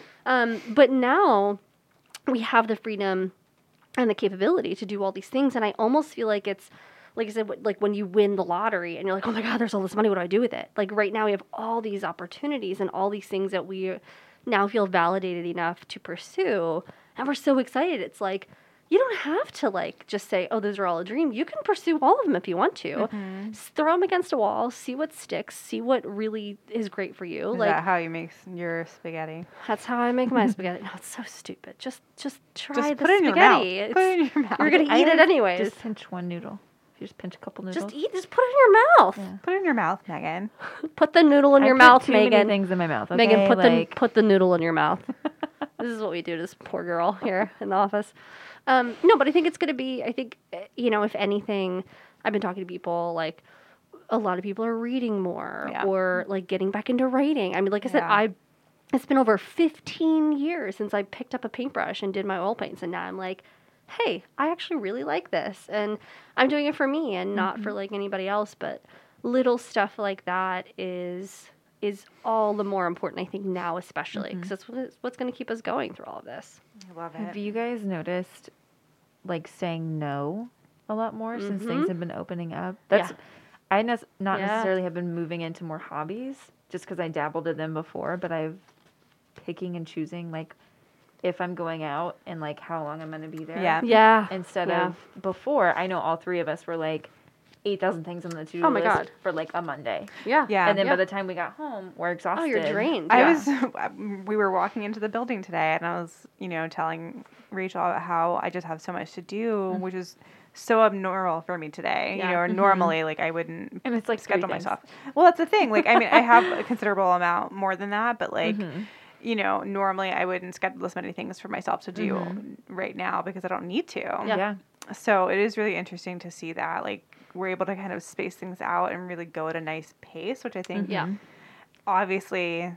Um, but now we have the freedom and the capability to do all these things, and I almost feel like it's like I said, wh- like when you win the lottery and you're like, oh my god, there's all this money. What do I do with it? Like right now, we have all these opportunities and all these things that we now feel validated enough to pursue, and we're so excited. It's like you don't have to like just say, oh, those are all a dream. You can pursue all of them if you want to. Mm-hmm. S- Throw them against a wall, see what sticks, see what really is great for you. Is like that how you make s- your spaghetti? that's how I make my spaghetti. No, it's so stupid. Just just try Just the put it in your mouth. spaghetti. Put it It's- in your mouth. You're gonna I eat it like anyways. Just pinch one noodle. If you just pinch a couple noodles. Just eat. Just put it in your mouth. Yeah. Put it in your mouth, Megan. Put the noodle in I your put mouth, too many Megan. things in my mouth. Okay? Megan, put like, the put the noodle in your mouth. This is what we do to this poor girl here in the office. Um, no, but I think it's gonna be. I think uh, you know, if anything, I've been talking to people like a lot of people are reading more Yeah. or like getting back into writing. I mean, like I said, Yeah. I it's been over fifteen years since I picked up a paintbrush and did my oil paints, and now I'm like, hey, I actually really like this, and I'm doing it for me and not Mm-hmm. for like anybody else. But little stuff like that is is all the more important, I think, now especially because that's what is, what's going to keep us going through all of this. I love Have it. you guys noticed, like, saying no a lot more since Mhm. things have been opening up? That's Yeah. I ne- not Yeah. necessarily have been moving into more hobbies just because I dabbled in them before, but I've picking and choosing like if I'm going out and like how long I'm going to be there. Yeah. Yeah. Instead Yeah. of before, I know all three of us were like eight thousand things on the to-do Oh my list God. for like a Monday. Yeah. Yeah. And then Yeah. by the time we got home, we're exhausted. Oh, you're drained. I yeah. was, we were walking into the building today and I was, you know, telling Rachel about how I just have so much to do, which is so abnormal for me today. Yeah. You know, or Mhm. normally, like, I wouldn't And it's like three schedule things. myself. Well, that's the thing. Like, I mean, I have a considerable amount more than that, but like, Mhm. you know, normally I wouldn't schedule as many things for myself to do Mhm. right now because I don't need to. Yeah. Yeah. So it is really interesting to see that, like, we're able to kind of space things out and really go at a nice pace, which I think Yeah. Mhm. obviously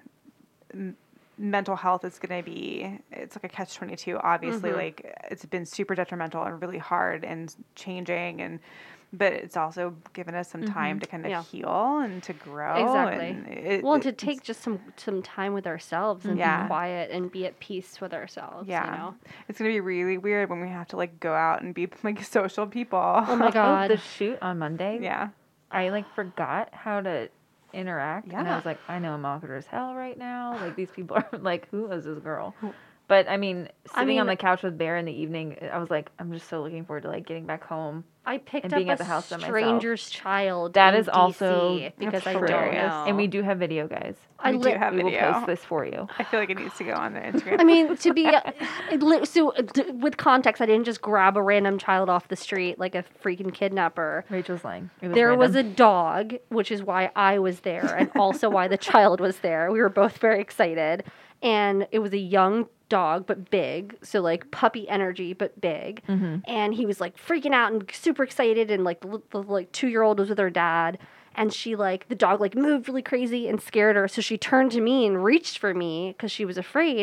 m- mental health is going to be, it's like a catch twenty-two. Obviously, Mhm. like, it's been super detrimental and really hard and changing, and but it's also given us some time Mhm. to kind of Yeah. heal and to grow. Exactly. And it, Well, and to it's- take just some some time with ourselves and Yeah. be quiet and be at peace with ourselves. Yeah. You know? it's going to be really weird when we have to like go out and be like social people. Oh my Oh, god. the shoot on Monday. Yeah. I like forgot how to interact, and I Yeah. was like, I know I'm awkward as hell right now. Like these people are like, who is this girl? But I mean, sitting on mean- the couch with Bear in the evening, I was like, I'm just so looking forward to like getting back home. I picked and up being a at the house by myself. stranger's child. That in is also- D C because That's I don't hilarious. know. And we do have video, guys. I we li- do have we will video. post this for you. I feel like it needs to go on the Instagram. I mean, to be it li- so uh, d- with context, I didn't just grab a random child off the street like a freaking kidnapper. Rachel's lying. It was There was a random. dog, which is why I was there, and also why the child was there. We were both very excited, and it was a young dog but big, so like puppy energy but big. Mhm. And he was like freaking out and super excited, and like the, li- the like two year old was with her dad, and she like the dog like moved really crazy and scared her, so she turned to me and reached for me because she was afraid.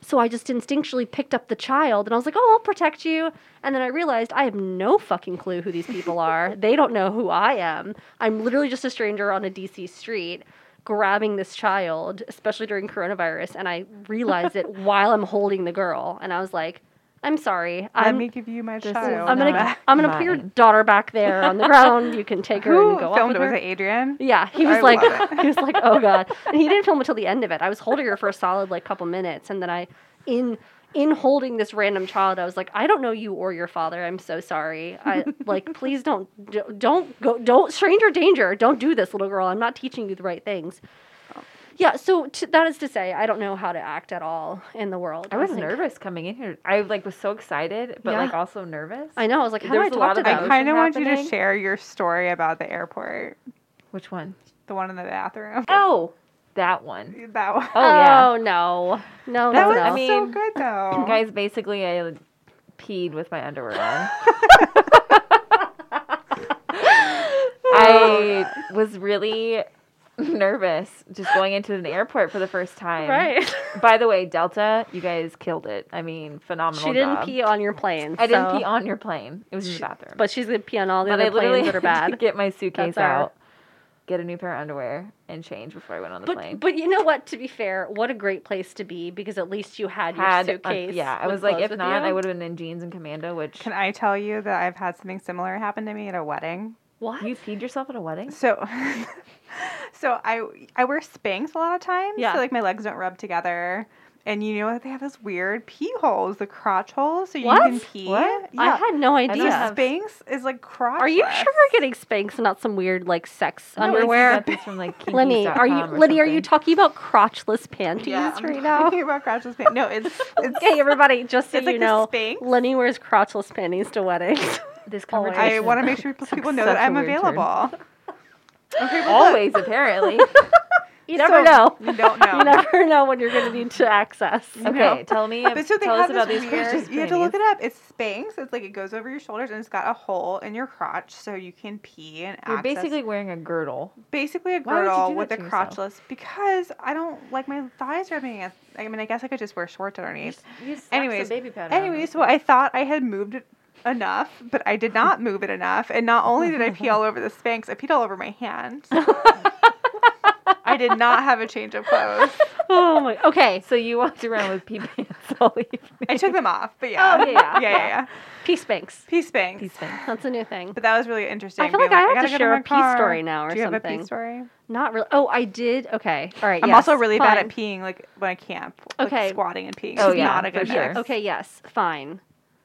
So I just instinctually picked up the child and I was like, oh, I'll protect you. And then I realized I have no fucking clue who these people are. They don't know who I am. I'm literally just a stranger on a D C street grabbing this child, especially during coronavirus. And I realized it while I'm holding the girl. And I was like, I'm sorry. Let I'm, me give you my This is child. I'm gonna not I'm gonna put your mine. daughter back there on the ground. You can take her Who and go off filmed with it? Was her. it Adrian? Yeah, he was I like, love it. he was like, oh god, and he didn't film until the end of it. I was holding her for a solid like couple minutes, and then I, in in holding this random child, I was like, I don't know you or your father. I'm so sorry. I like, please don't don't go don't stranger danger. Don't do this, little girl. I'm not teaching you the right things. Yeah, so t- that is to say, I don't know how to act at all in the world. I was think- nervous coming in here. I like was so excited, but Yeah. like also nervous. I know. I was like, how There do I was a talk lot to of I them? emotion kind of want you to happening. share your story about the airport, Which one? the one in the bathroom. Oh, that one. That one. Oh yeah. Oh no, no, that no, was no. I so mean, good though. Guys, basically, I peed with my underwear on. I was really nervous just going into an airport for the first time. right. By the way, Delta, you guys killed it. I mean, phenomenal She didn't job. pee on your plane. I didn't so- pee on your plane. It was in the She- bathroom. But she's gonna pee on all the But I other literally planes that are had to bad. get my suitcase That's our- out, get a new pair of underwear, and change before I went on the But plane. but you know what? To be fair, what a great place to be because at least you had, Had your a- suitcase. yeah, I with was like, clothes if with not, you. I would have been in jeans and commando. Which Can I tell you that I've had something similar happen to me at a wedding? What? you peed yourself at a wedding? So, so I I wear Spanx a lot of times. Yeah. So like my legs don't rub together, and you know they have those weird pee holes, the crotch holes, so you What? can pee. What? Yeah. I had no don't idea. have- Spanx is like crotch. Are you sure you're getting Spanx and not some weird like sex No, I underwear? got this from like Lenny, are you kinkies dot com or Lenny? Are you something. talking about crotchless panties Yeah, I'm right now? talking about crotchless pants. No, it's it's. Okay, everybody, just so It's you like the know, Spanx. Lenny wears crotchless panties to weddings. This Always. conversation? I want to make sure people know such that a I'm weird turn. available. Okay, but Always, apparently. You never So, know. You don't know. You never know when you're going to need to access. You Okay, know. tell me. But so they tell have us about this these weird, crotchless you have to look it panties. up. It's Spanx. It's like it goes over your shoulders and it's got a hole in your crotch so you can pee and You're access. basically wearing a girdle. basically a Why would you girdle do with that a to yourself? crotchless because I don't like my thighs rubbing against. I mean, I guess I could just wear shorts underneath. You slap Anyways, some baby powder on Anyways, them. so I thought I had moved it enough, but I did not move it enough. And not only did I pee all over the Spanx, I peed all over my hands. I did not have a change of clothes. Oh my. Okay. So you walked around with pee pants all evening. I took them off, but yeah. Oh, yeah, yeah. yeah, yeah, yeah. Pee Spanx. Pee Spanx. Pee Spanx. That's a new thing. But that was really interesting. I feel being like I have gotta to get in share my a pee car. story now or Do you have a something. pee story? Not really. Oh, I did. Okay. All right. I'm yes, also really bad fine. at peeing, like when I camp. Like, Okay. squatting and peeing. Oh, is yeah, not a for good sure. mix. Okay, yes, fine.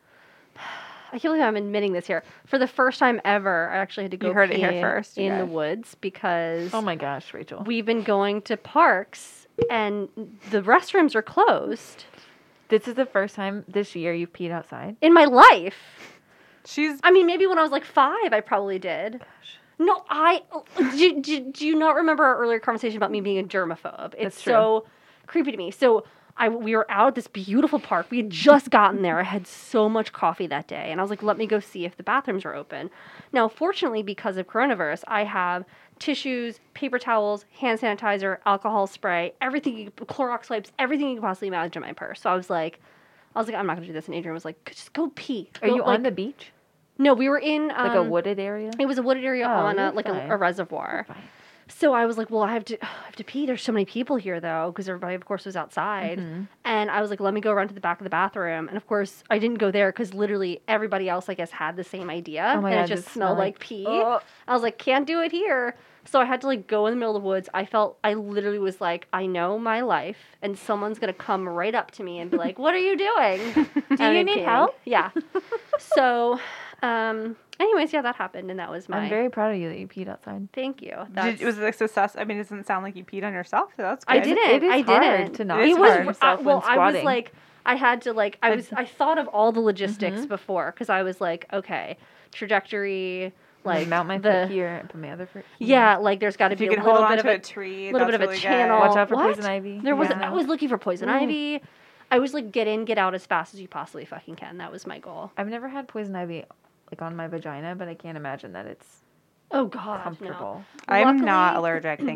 I can't believe I'm admitting this here. For the first time ever, I actually had to go You heard it pee here first, you in the guys. woods because Oh my gosh, Rachel. we've been going to parks and the restrooms are closed. This is the first time this year you've peed outside. In my life. She's I mean, maybe when I was like five, I probably did. No, I. Do, do, do you not remember our earlier conversation about me being a germaphobe? It's That's true. so creepy to me. So I, we were out at this beautiful park. We had just gotten there. I had so much coffee that day. And I was like, let me go see if the bathrooms are open. Now, fortunately, because of coronavirus, I have tissues, paper towels, hand sanitizer, alcohol spray, everything, you- Clorox wipes, everything you could possibly imagine in my purse. So I was like, I was like, I'm not going to do this. And Adrian was like, just go pee. Are Go, you like- on the beach? No, we were in um, Like a wooded area? It was a wooded area Oh, on a, you're like a, fine. a reservoir. Fine. So I was like, well, I have to, I have to pee. There's so many people here though, because everybody, of course, was outside. Mhm. And I was like, let me go around to the back of the bathroom. And of course, I didn't go there because literally everybody else, I guess, had the same idea, Oh my and God, it just the smelled smell like like- pee. Ugh. I was like, can't do it here. So I had to like go in the middle of the woods. I felt, I literally was like, I know my life, and someone's gonna come right up to me and be like, "What are you doing? Do you need help? Yeah. So, um, anyways, yeah, that happened, and that was my. I'm very proud of you that you peed outside. Thank you. Did, That's, was it a success? I mean, it doesn't sound like you peed on yourself, so that's good. I didn't. It is I hard didn't. to not It is It was. hard. I, yourself well, when I was squatting. like, I had to like, I was, I thought of all the logistics Mhm. before because I was like, okay, trajectory, Like like mount my the, foot here and put my other foot here. yeah, like there's got to If be you a can little hold bit on of to a a tree, little that's bit of a really channel. Good. Watch out for What? poison ivy. There was. Yeah. I was looking for poison Ooh. ivy. I was like, get in, get out as fast as you possibly fucking can. That was my goal. I've never had poison ivy like on my vagina, but I can't imagine that it's Oh God, no. comfortable. I'm not Luckily- allergic. Thank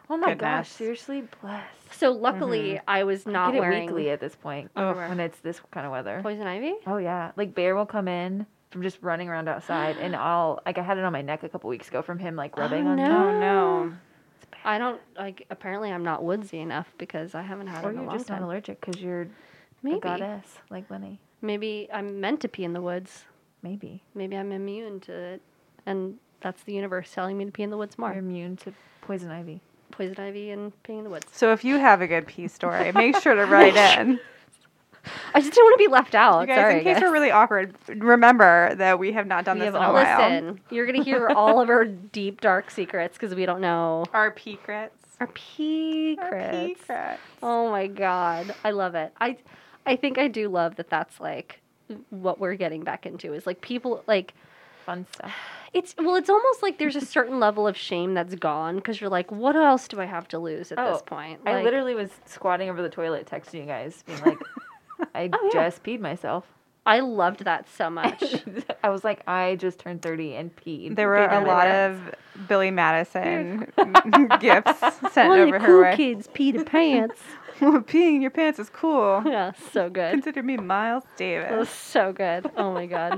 Oh my Goodness. gosh, seriously, bless. So luckily, I was I not get it wearing weekly at this point Oh. when it's this kind of weather. poison ivy. Oh yeah, like Bear will come in from just running around outside, and I'll like I had it on my neck a couple weeks ago from him like rubbing Oh, on me. no. Oh no. I don't like. Apparently, I'm not woodsy enough because I haven't had Or it in a you're long just time. not allergic because you're Maybe. a goddess like Lenny. Maybe I'm meant to pee in the woods. Maybe Maybe I'm immune to it, and that's the universe telling me to pee in the woods more. you're immune to poison ivy. Poison ivy and peeing in the woods. So if you have a good pee story, make sure to write in. I just didn't want to be left out. You guys, Sorry, in case guys. we're really awkward, remember that we have not done We this have in a all- while. Listen, you're gonna hear all of our deep, dark secrets because we don't know Our secrets. our secrets. Our secrets. Oh my god, I love it. I, I think I do love that. That's like what we're getting back into is like people like Fun stuff. it's well, it's almost like there's a certain level of shame that's gone because you're like, what else do I have to lose at this Oh, point? I Like, literally was squatting over the toilet texting you guys, being like, I Oh, yeah. just peed myself. I loved that so much. I was like, I just turned thirty and peed. There were Peed a in my lot pants. of Billy Madison gifts sent One of over the her cool way. kids peed pants. Peeing in your pants is cool. Yeah, so good. Consider me Miles It was Davis. so good. Oh my god.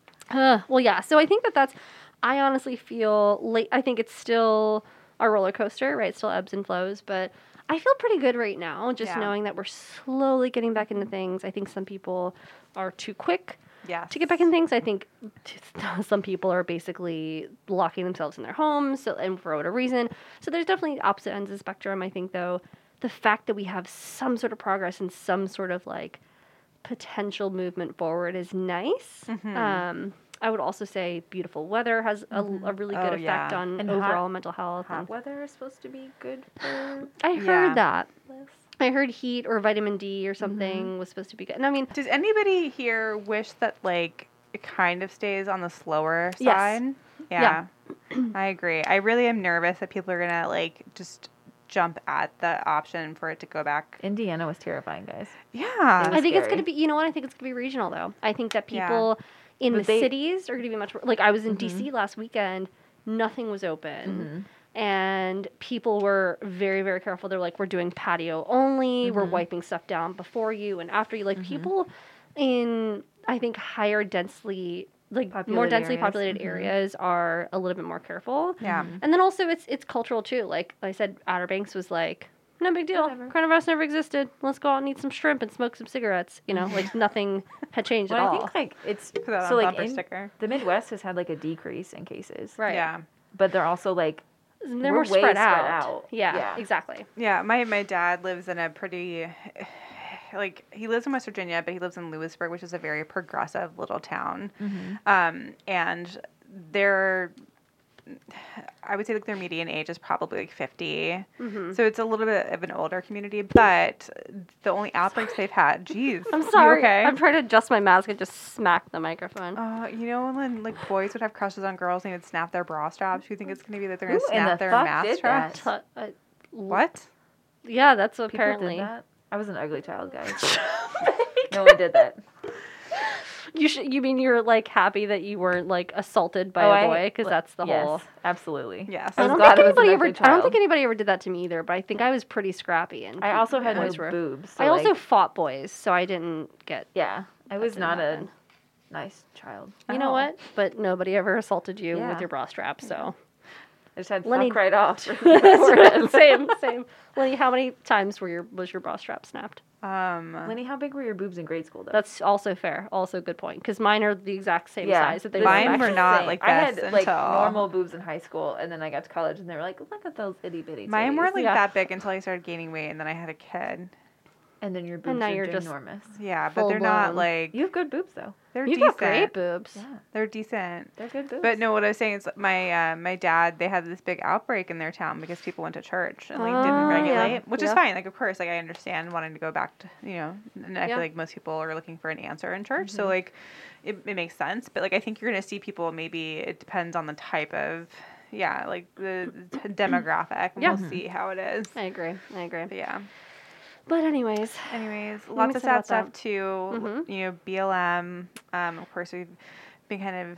Uh, well, yeah. So I think that that's. I honestly feel late. I think it's still a roller coaster, right? Still ebbs and flows, but I feel pretty good right now. Just Yeah. knowing that we're slowly getting back into things. I think some people are too quick Yes. to get back in things. I think some people are basically locking themselves in their homes, so, and for whatever reason. So there's definitely opposite ends of the spectrum. I think though, the fact that we have some sort of progress and some sort of like potential movement forward is nice. Mhm. Um, I would also say beautiful weather has a, a really good Oh, effect yeah. on And overall hot- mental health. Hot And weather is supposed to be good for I heard Yeah. that. this. I heard heat or vitamin D or something Mm-hmm. was supposed to be good. And I mean, Does anybody here wish that like it kind of stays on the slower Yes. side? Yeah. I agree. I really am nervous that people are gonna like just jump at the option for it to go back. Indiana was terrifying, guys. Yeah. I think it's scary. going to be, you know what? I think it's going to be regional though. I think that Yeah. people in But the they- cities are going to be much more, like I was in D C last weekend, nothing was open. And people were very, very careful. They're like, we're doing patio only. We're wiping stuff down before you and after you. Like people in, I think, higher densely, like more Populated densely areas. populated Mhm. areas are a little bit more careful. Yeah. And then also it's it's cultural too. Like I said, Outer Banks was like, no big deal. Whatever. Coronavirus never existed. Let's go out and eat some shrimp and smoke some cigarettes. You know, like nothing had changed Well, at I all. think like it's Put that on so a like bumper in- sticker. the Midwest has had like a decrease in cases, right. Yeah. but they're also like They're We're more way spread, spread out. out. Yeah, Yeah. exactly. Yeah. My my dad lives in a pretty like he lives in West Virginia, but he lives in Lewisburg, which is a very progressive little town. Um, and they're I would say like their median age is probably like fifty. Mm-hmm. So it's a little bit of an older community, but the only outbreaks they've had, geez. I'm you sorry. okay? I'm trying to adjust my mask and just smack the microphone. Uh, you know when like boys would have crushes on girls and they would snap their bra straps? You think it's gonna be that they're gonna Who in snap the their fuck mask did straps? T- uh, What? Yeah, that's people apparently. did that. I was an ugly child, guys. No one did that. You should. You mean you're like happy that you weren't like assaulted by Oh, a I- boy? Because that's the yes, whole. absolutely. Yes. I I was don't glad think I was an anybody ever. ugly I don't child. think anybody ever did that to me either. But I think I was pretty scrappy and. I also had no boys were- boobs. So I also like, fought boys, so I didn't get. yeah, I that was didn't not happen. a nice child. You know Oh. what? But nobody ever assaulted you Yeah. with your bra strap, so. I just had Lenny- fuck right off. same, same. Lenny, how many times were your was your bra strap snapped? Um. Lenny, how big were your boobs in grade school though? That's also fair. Also a good point. Because mine are the exact same yeah, size that they the were Mine back were then. not same. like I had this like until- normal boobs in high school, and then I got to college, and they were like, "Look at those itty bitty." Mine titties." weren't like Yeah. that big until I started gaining weight, and then I had a kid. And then your boobs now are you're just- ginormous. Yeah, but Full they're not blown. like You have good boobs though. they're You decent. got great boobs. Yeah, They're decent. they're good boobs. But no, what I was saying is my uh, my dad, they had this big outbreak in their town because people went to church and like Oh, didn't yeah. regulate, which is Yeah. fine. Like of course, like I understand wanting to go back to you know, and I Yeah. feel like most people are looking for an answer in church, so like it, it makes sense. But like I think you're gonna see people. Maybe it depends on the type of yeah, like the t- demographic. And Yeah. we'll see how it is. I agree. I agree. But yeah. But anyways, Anyways, I'm lots of excited sad about stuff that. too. Mhm. You know, B L M. Um, of course, we've been kind of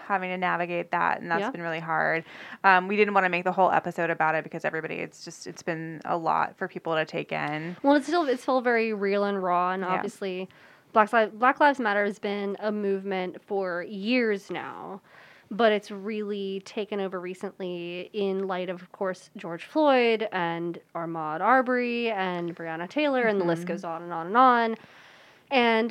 having to navigate that, and that's Yeah. been really hard. Um, we didn't want to make the whole episode about it because everybody, it's just, it's been a lot for people to take in. Well, it's still it's still very real and raw, and Yeah. obviously, Black Lives Black Lives Matter has been a movement for years now, but it's really taken over recently in light of, of course, George Floyd and Ahmaud Arbery and Breonna Taylor, and the list goes on and on and on. And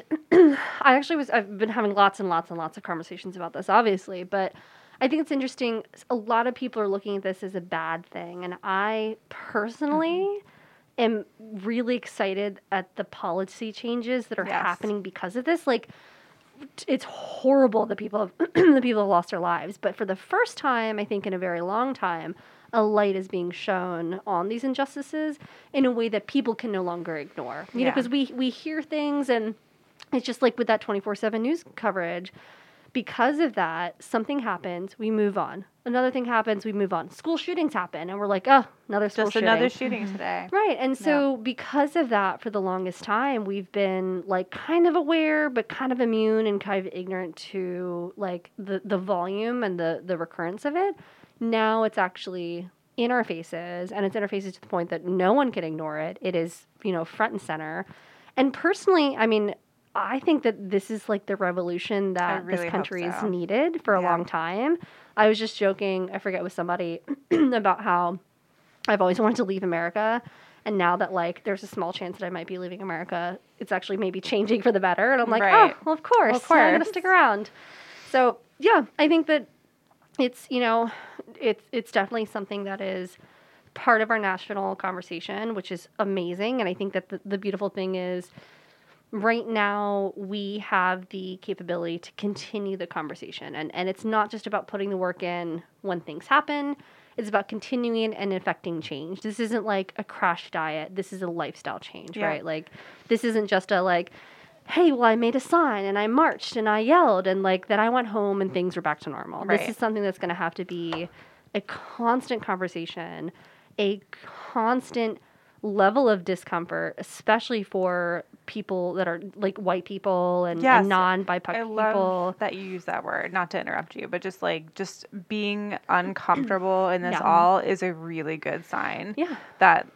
I actually was I've been having lots and lots and lots of conversations about this, obviously, but I think it's interesting. A lot of people are looking at this as a bad thing, and I personally am really excited at the policy changes that are Yes. happening because of this. Like, t- it's horrible that people have the people have lost their lives, but for the first time, I think in a very long time, a light is being shown on these injustices in a way that people can no longer ignore. You know, Yeah. because we we hear things, and it's just like with that twenty-four seven news coverage. Because of that, something happens, we move on. Another thing happens, we move on. School shootings happen, and we're like, oh, another school Just shooting. another shooting today. Right. And so because of that, for the longest time, we've been like kind of aware, but kind of immune and kind of ignorant to like the, the volume and the, the recurrence of it. Now it's actually in our faces, and it's in our faces to the point that no one can ignore it. It is, you know, front and center. And personally, I mean, I think that this is like the revolution that really this hope country so. has needed for a Yeah. long time. I was just joking, I forget with somebody about how I've always wanted to leave America. And now that like there's a small chance that I might be leaving America, it's actually maybe changing for the better. And I'm like, Right. oh, well, of course, Well, of I'm gonna course. stick around. So yeah, I think that it's, you know, it's it's definitely something that is part of our national conversation, which is amazing. And I think that the, the beautiful thing is right now we have the capability to continue the conversation. And, and it's not just about putting the work in when things happen. It's about continuing and affecting change. This isn't like a crash diet. This is a lifestyle change, Yeah. right? Like this isn't just a like, hey, well, I made a sign and I marched and I yelled and like then I went home and things were back to normal. Right. This is something that's going to have to be a constant conversation, a constant level of discomfort, especially for people that are like white people and, Yes, and non-B I P O C I people. love that you use that word, not to interrupt you, but just like just being uncomfortable in this Yeah. all is a really good sign Yeah, that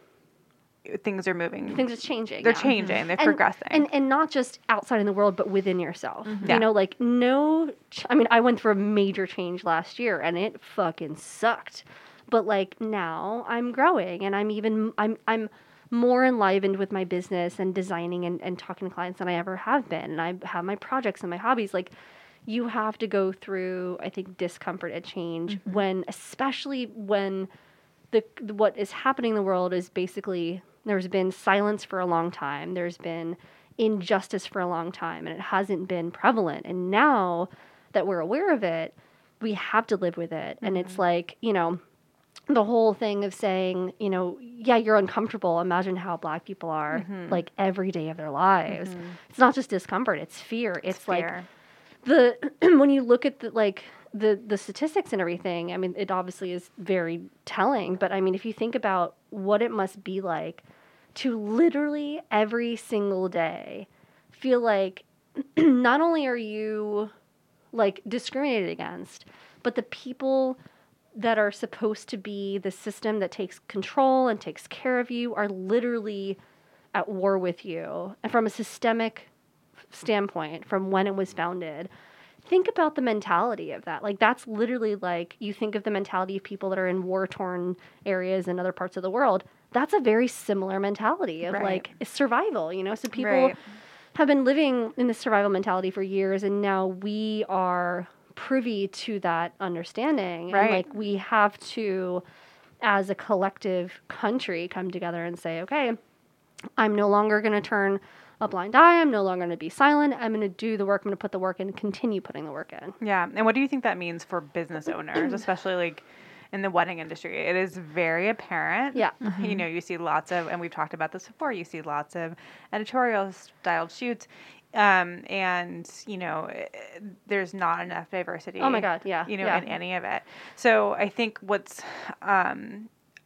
things are moving. things are changing. They're now. changing. They're And- progressing. And and not just outside in the world, but within yourself. Yeah. You know, like no. Ch- I mean, I went through a major change last year, and it fucking sucked. But like now, I'm growing, and I'm even I'm I'm more enlivened with my business and designing and, and talking to clients than I ever have been. And I have my projects and my hobbies. Like you have to go through, I think, discomfort and change when, especially when the what is happening in the world is basically there's been silence for a long time. There's been injustice for a long time, and it hasn't been prevalent. And now that we're aware of it, we have to live with it. And it's like, you know, the whole thing of saying, you know, yeah, you're uncomfortable. Imagine how Black people are like every day of their lives. It's not just discomfort; it's fear. It's, like Fear. the when you look at the like the the statistics and everything. I mean, it obviously is very telling. But I mean, if you think about what it must be like to literally every single day feel like not only are you like discriminated against, but the people that are supposed to be the system that takes control and takes care of you are literally at war with you. And from a systemic standpoint, from when it was founded, think about the mentality of that. Like that's literally like you think of the mentality of people that are in war-torn areas in other parts of the world. That's a very similar mentality of Right. like it's survival, you know? So people Right. have been living in this survival mentality for years, and now we are privy to that understanding. Right. And like we have to, as a collective country, come together and say, okay, I'm no longer going to turn a blind eye. I'm no longer going to be silent. I'm going to do the work. I'm going to put the work in and continue putting the work in. Yeah. And what do you think that means for business owners, especially like in the wedding industry? It is very apparent. Yeah. You know, you see lots of, and we've talked about this before, you see lots of editorial styled shoots. Um, and, you know, eh, there's not enough diversity. Oh my God. Yeah. You know, yeah. in any of it. So I think what's, um,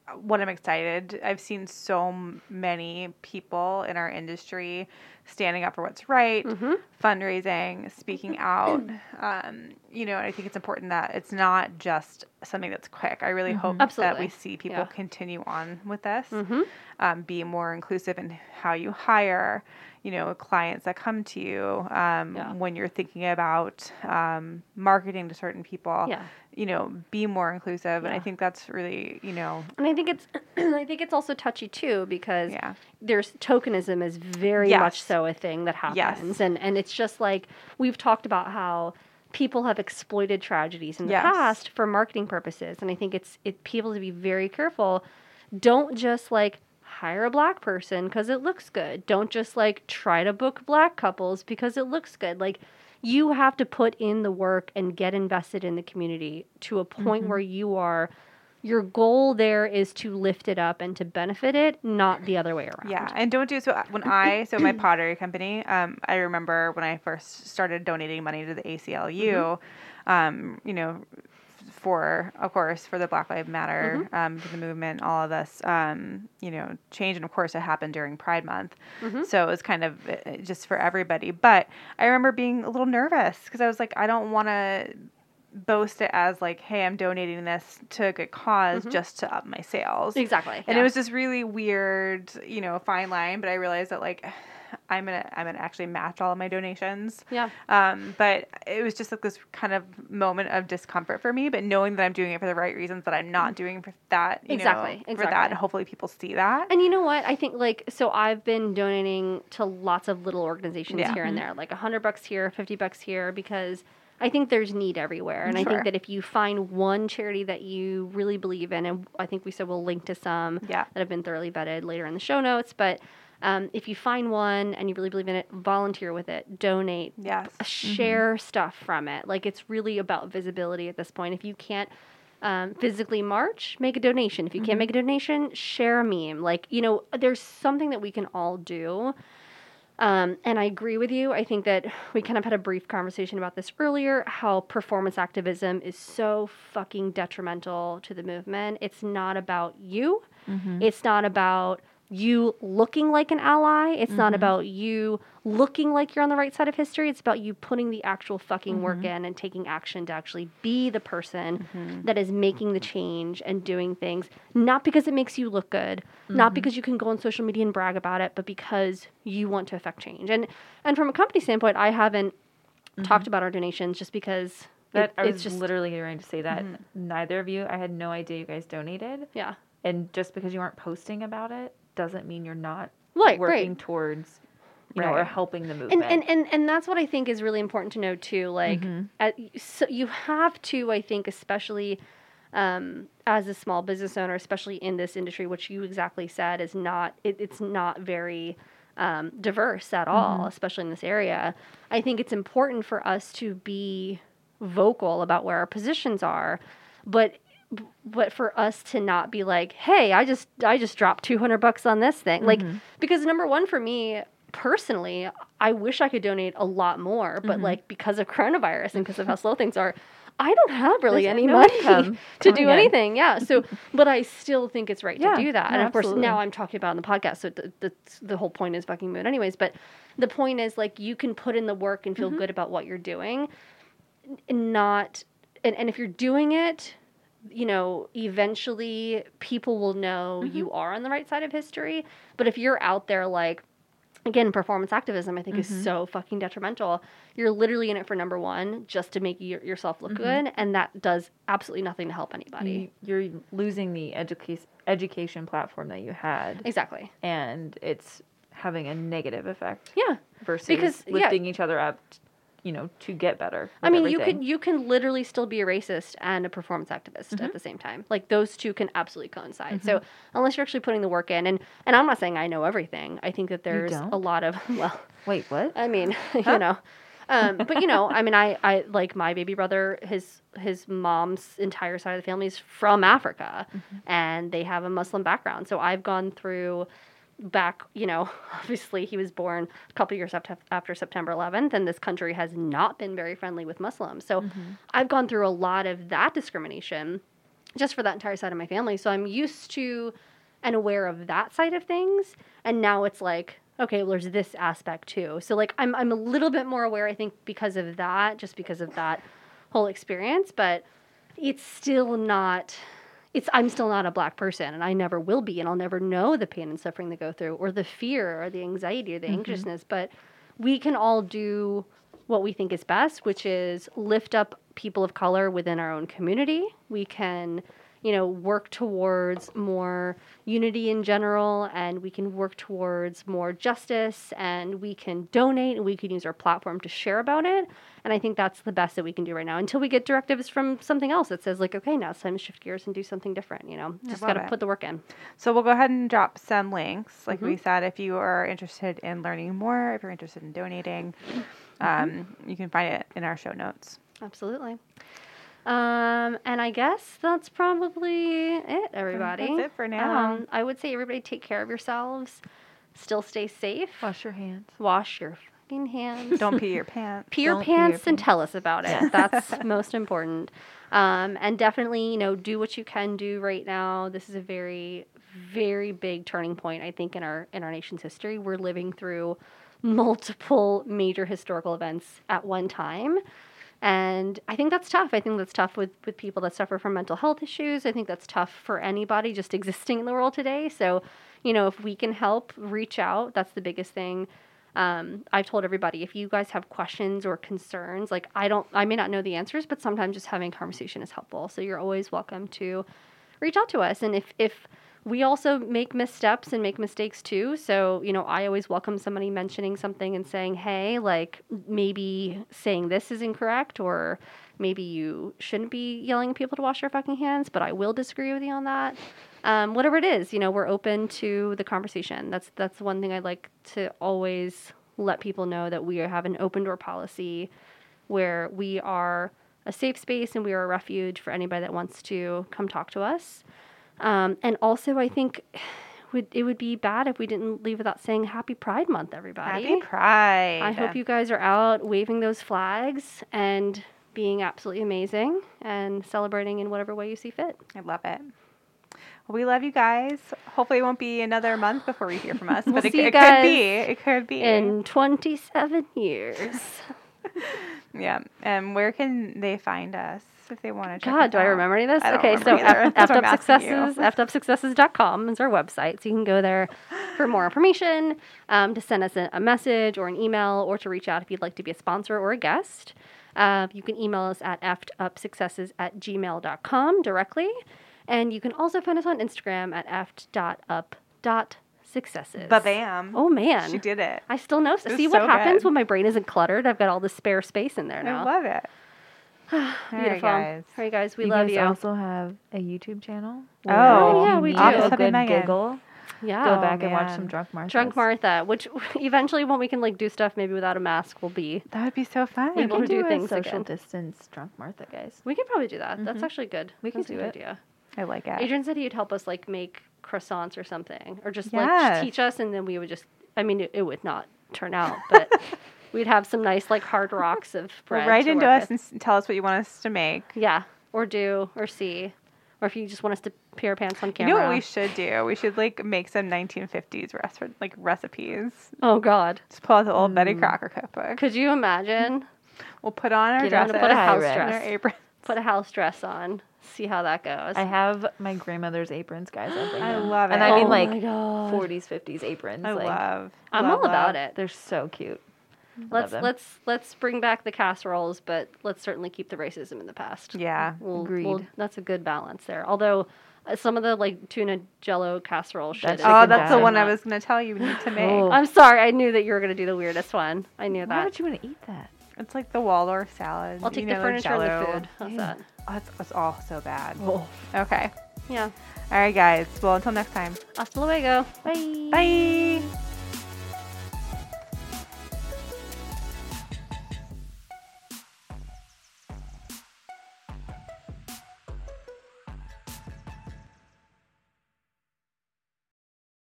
what I'm excited. I've seen so m- many people in our industry standing up for what's right, Mhm. fundraising, speaking out. Um, you know, and I think it's important that it's not just something that's quick. I really hope that Absolutely. we see people Yeah. continue on with this, Mhm. um, be more inclusive in how you hire, you know, clients that come to you, um, Yeah. when you're thinking about um, marketing to certain people. Yeah. You know, be more inclusive, and I Yeah. think that's really, you know, And I think it's I think it's also touchy too because yeah, there's tokenism is very Yes. much so a thing that happens. Yes. And and it's just like we've talked about how people have exploited tragedies in the Yes. past for marketing purposes. And I think it's it people to be very careful. Don't just like hire a black person because it looks good. Don't just like try to book black couples because it looks good. Like you have to put in the work and get invested in the community to a point where you are your goal there is to lift it up and to benefit it, not the other way around. yeah, and don't do so. When I so my pottery company, um, I remember when I first started donating money to the A C L U, um, you know, for of course for the Black Lives Matter, um, for the movement, all of this, um, you know, change, and of course it happened during Pride Month, so it was kind of uh, just for everybody. But I remember being a little nervous because I was like, I don't want to boast it as like, hey, I'm donating this to a good because just to up my sales. Exactly. And yeah. it was this really weird, you know, fine line, but I realized that like I'm gonna I'm gonna actually match all of my donations. Yeah. Um, but it was just like this kind of moment of discomfort for me, but knowing that I'm doing it for the right reasons, that I'm not doing for that, you Exactly, know, for that, exactly. and hopefully people see that. And you know what? I think like so I've been donating to lots of little organizations Yeah. here and there, like a hundred bucks here, fifty bucks here, because I think there's need everywhere. And I Sure. think that if you find one charity that you really believe in, and I think we said we'll link to some Yeah. that have been thoroughly vetted later in the show notes, but um, if you find one and you really believe in it, volunteer with it, donate, Yes. share stuff from it. Like it's really about visibility at this point. If you can't um, physically march, make a donation. If you can't make a donation, share a meme. Like, you know, there's something that we can all do. Um, and I agree with you. I think that we kind of had a brief conversation about this earlier, how performance activism is so fucking detrimental to the movement. It's not about you. It's not about you looking like an ally. It's not about you looking like you're on the right side of history. It's about you putting the actual fucking work in and taking action to actually be the person that is making the change and doing things, not because it makes you look good, not because you can go on social media and brag about it, but because you want to affect change. And and from a company standpoint, I haven't talked about our donations just because That it, I was it's just literally going to say that. Neither of you, I had no idea you guys donated. yeah. And just because you aren't posting about it doesn't mean you're not Right, working right. towards, you know, or Right. helping the And, movement. and, and, and that's what I think is really important to know too. Like, at, so you have to, I think, especially um, as a small business owner, especially in this industry, which you exactly said is not, it, it's not very um, diverse at all, especially in this area. I think it's important for us to be vocal about where our positions are, but but for us to not be like, hey, I just I just dropped two hundred bucks on this thing. Like, because number one for me personally, I wish I could donate a lot more, but like because of coronavirus and because of how slow things are, I don't have really There's any no money income to coming do in. anything. Yeah. So, but I still think it's right Yeah, to do that. no, And of course, absolutely. now I'm talking about it on the podcast. So the, the, the whole point is fucking moot anyways. But the point is like, you can put in the work and feel good about what you're doing and not, and, and if you're doing it, you know, eventually people will know you are on the right side of history. But if you're out there like, again, performance activism, I think is so fucking detrimental. You're literally in it for number one, just to make your, yourself look good. And that does absolutely nothing to help anybody. You- you're losing the education education platform that you had, Exactly. and it's having a negative effect Yeah. versus Because, yeah. lifting each other up, you know, to get better. I with mean, you everything. could you can literally still be a racist and a performance activist at the same time. Like those two can absolutely coincide. So unless you're actually putting the work in, and and I'm not saying I know everything. I think that there's a don't? lot of well, Wait, what? I mean, you know, um, but you know, I mean, I I like my baby brother. His his mom's entire side of the family is from Africa, and they have a Muslim background. So I've gone through. Back, you know, obviously he was born a couple years after, after September eleventh, and this country has not been very friendly with Muslims. So I've gone through a lot of that discrimination. just for that entire side of my family. So I'm used to and aware of that side of things. And now it's like, okay, well, there's this aspect too. So like I'm I'm a little bit more aware, I think, because of that, just because of that whole experience. But it's still not it's I'm still not a Black person, and I never will be, and I'll never know the pain and suffering they go through, or the fear or the anxiety or the Mhm. anxiousness. But we can all do what we think is best, which is lift up people of color within our own community. We can, you know, work towards more unity in general, and we can work towards more justice, and we can donate, and we can use our platform to share about it. And I think that's the best that we can do right now until we get directives from something else that says like, okay, now it's time to shift gears and do something different, you know, I just love got to it. put the work in. So we'll go ahead and drop some links. Like we Mhm. said, if you are interested in learning more, if you're interested in donating, um, you can find it in our show notes. Absolutely. Um, and I guess that's probably it, everybody. That's it for now. Um, I would say everybody take care of yourselves. Still stay safe. Wash your hands. Wash your fucking hands. Don't pee your pants. Pee your Don't pee your pants and pants. tell us about it. That's most important. Um, and definitely, you know, do what you can do right now. This is a very, very big turning point, I think, in our in our nation's history. We're living through multiple major historical events at one time. And I think that's tough. I think that's tough with, with people that suffer from mental health issues. I think that's tough for anybody just existing in the world today. So, you know, if we can help, reach out. That's the biggest thing. Um, I've told everybody, if you guys have questions or concerns, like I don't, I may not know the answers, but sometimes just having a conversation is helpful. So you're always welcome to reach out to us. And if, if we also make missteps and make mistakes too. So, you know, I always welcome somebody mentioning something and saying, hey, like maybe saying this is incorrect, or maybe you shouldn't be yelling at people to wash their fucking hands, but I will disagree with you on that. Um, whatever it is, you know, we're open to the conversation. That's, that's one thing I'd like to always let people know, that we have an open door policy where we are a safe space and we are a refuge for anybody that wants to come talk to us. Um, and also, I think would it would be bad if we didn't leave without saying Happy Pride Month, everybody. Happy Pride. I hope you guys are out waving those flags and being absolutely amazing and celebrating in whatever way you see fit. I love it. Well, we love you guys. Hopefully it won't be another month before we hear from us, We'll but it, see you it could guys be. It could be. In twenty-seven years. Yeah. And where can they find us if they want to check God, us do I out? remember any of this? I don't Okay, so remember either. That's F- what I'm asking you. FDUpSuccesses, F D U P successes dot com is our website. So you can go there for more information, um, to send us a, a message or an email, or to reach out if you'd like to be a sponsor or a guest. Uh, you can email us at f d u p successes at gmail dot com directly. And you can also find us on Instagram at f d dot up dot successes. Ba-bam. Oh, man. She did it. I still know. It was See what so happens good. when my brain isn't cluttered? I've got all this spare space in there I now. love it. All right, Beautiful. guys. All right, guys. We you love guys you. also have a YouTube channel. Oh, where Oh, if yeah, you we need do. A Office of good Megan. giggle. Yeah. Go Oh, back and watch man. some Drunk Martha. Drunk Martha, which eventually when we can like do stuff maybe without a mask, we'll be. That would be so fun. Able We to can do do things a social again. distance Drunk Martha, guys. We could probably do that. That's Mhm. actually good. We could That's a do good it. idea. I like it. Adrian said he'd help us like make croissants or something, or just Yes. like teach us, and then we would just. I mean, it, it would not turn out, but we'd have some nice like hard rocks of bread. Well, write to into work us with. and s- tell us what you want us to make. Yeah, or do or see, or if you just want us to pee our pants on You camera. know what we should do? We should like make some nineteen fifties res- like recipes. Oh God, Just pull out the old Betty Mm. Crocker cookbook. could you imagine? We'll put on our Get on dresses to put a house and dress. our aprons. Put a house dress on. See how that goes. I have my grandmother's aprons, guys. I'll bring I them. love it. And I mean Oh like my God. forties, fifties aprons. I like, love. I'm love, all about love. it. They're so cute. Love Let's them. let's let's bring back the casseroles, but let's certainly keep the racism in the past. Yeah. We'll, Agreed. we'll- that's a good balance there. Although uh, some of the like tuna Jello casserole shit. That's is Oh, chicken that's the dad. one I not- was going to tell you need to make. Oh. I'm sorry. I knew that you were gonna do the weirdest one. I knew Why that. would you want to eat that? It's like the Waldorf salad. I'll take you the know, furniture and the Jell-O. food. How's Ew. that? Oh, it's, it's all so bad. Oh. Okay. Yeah. All right, guys. Well, until next time. Hasta luego. Bye. Bye.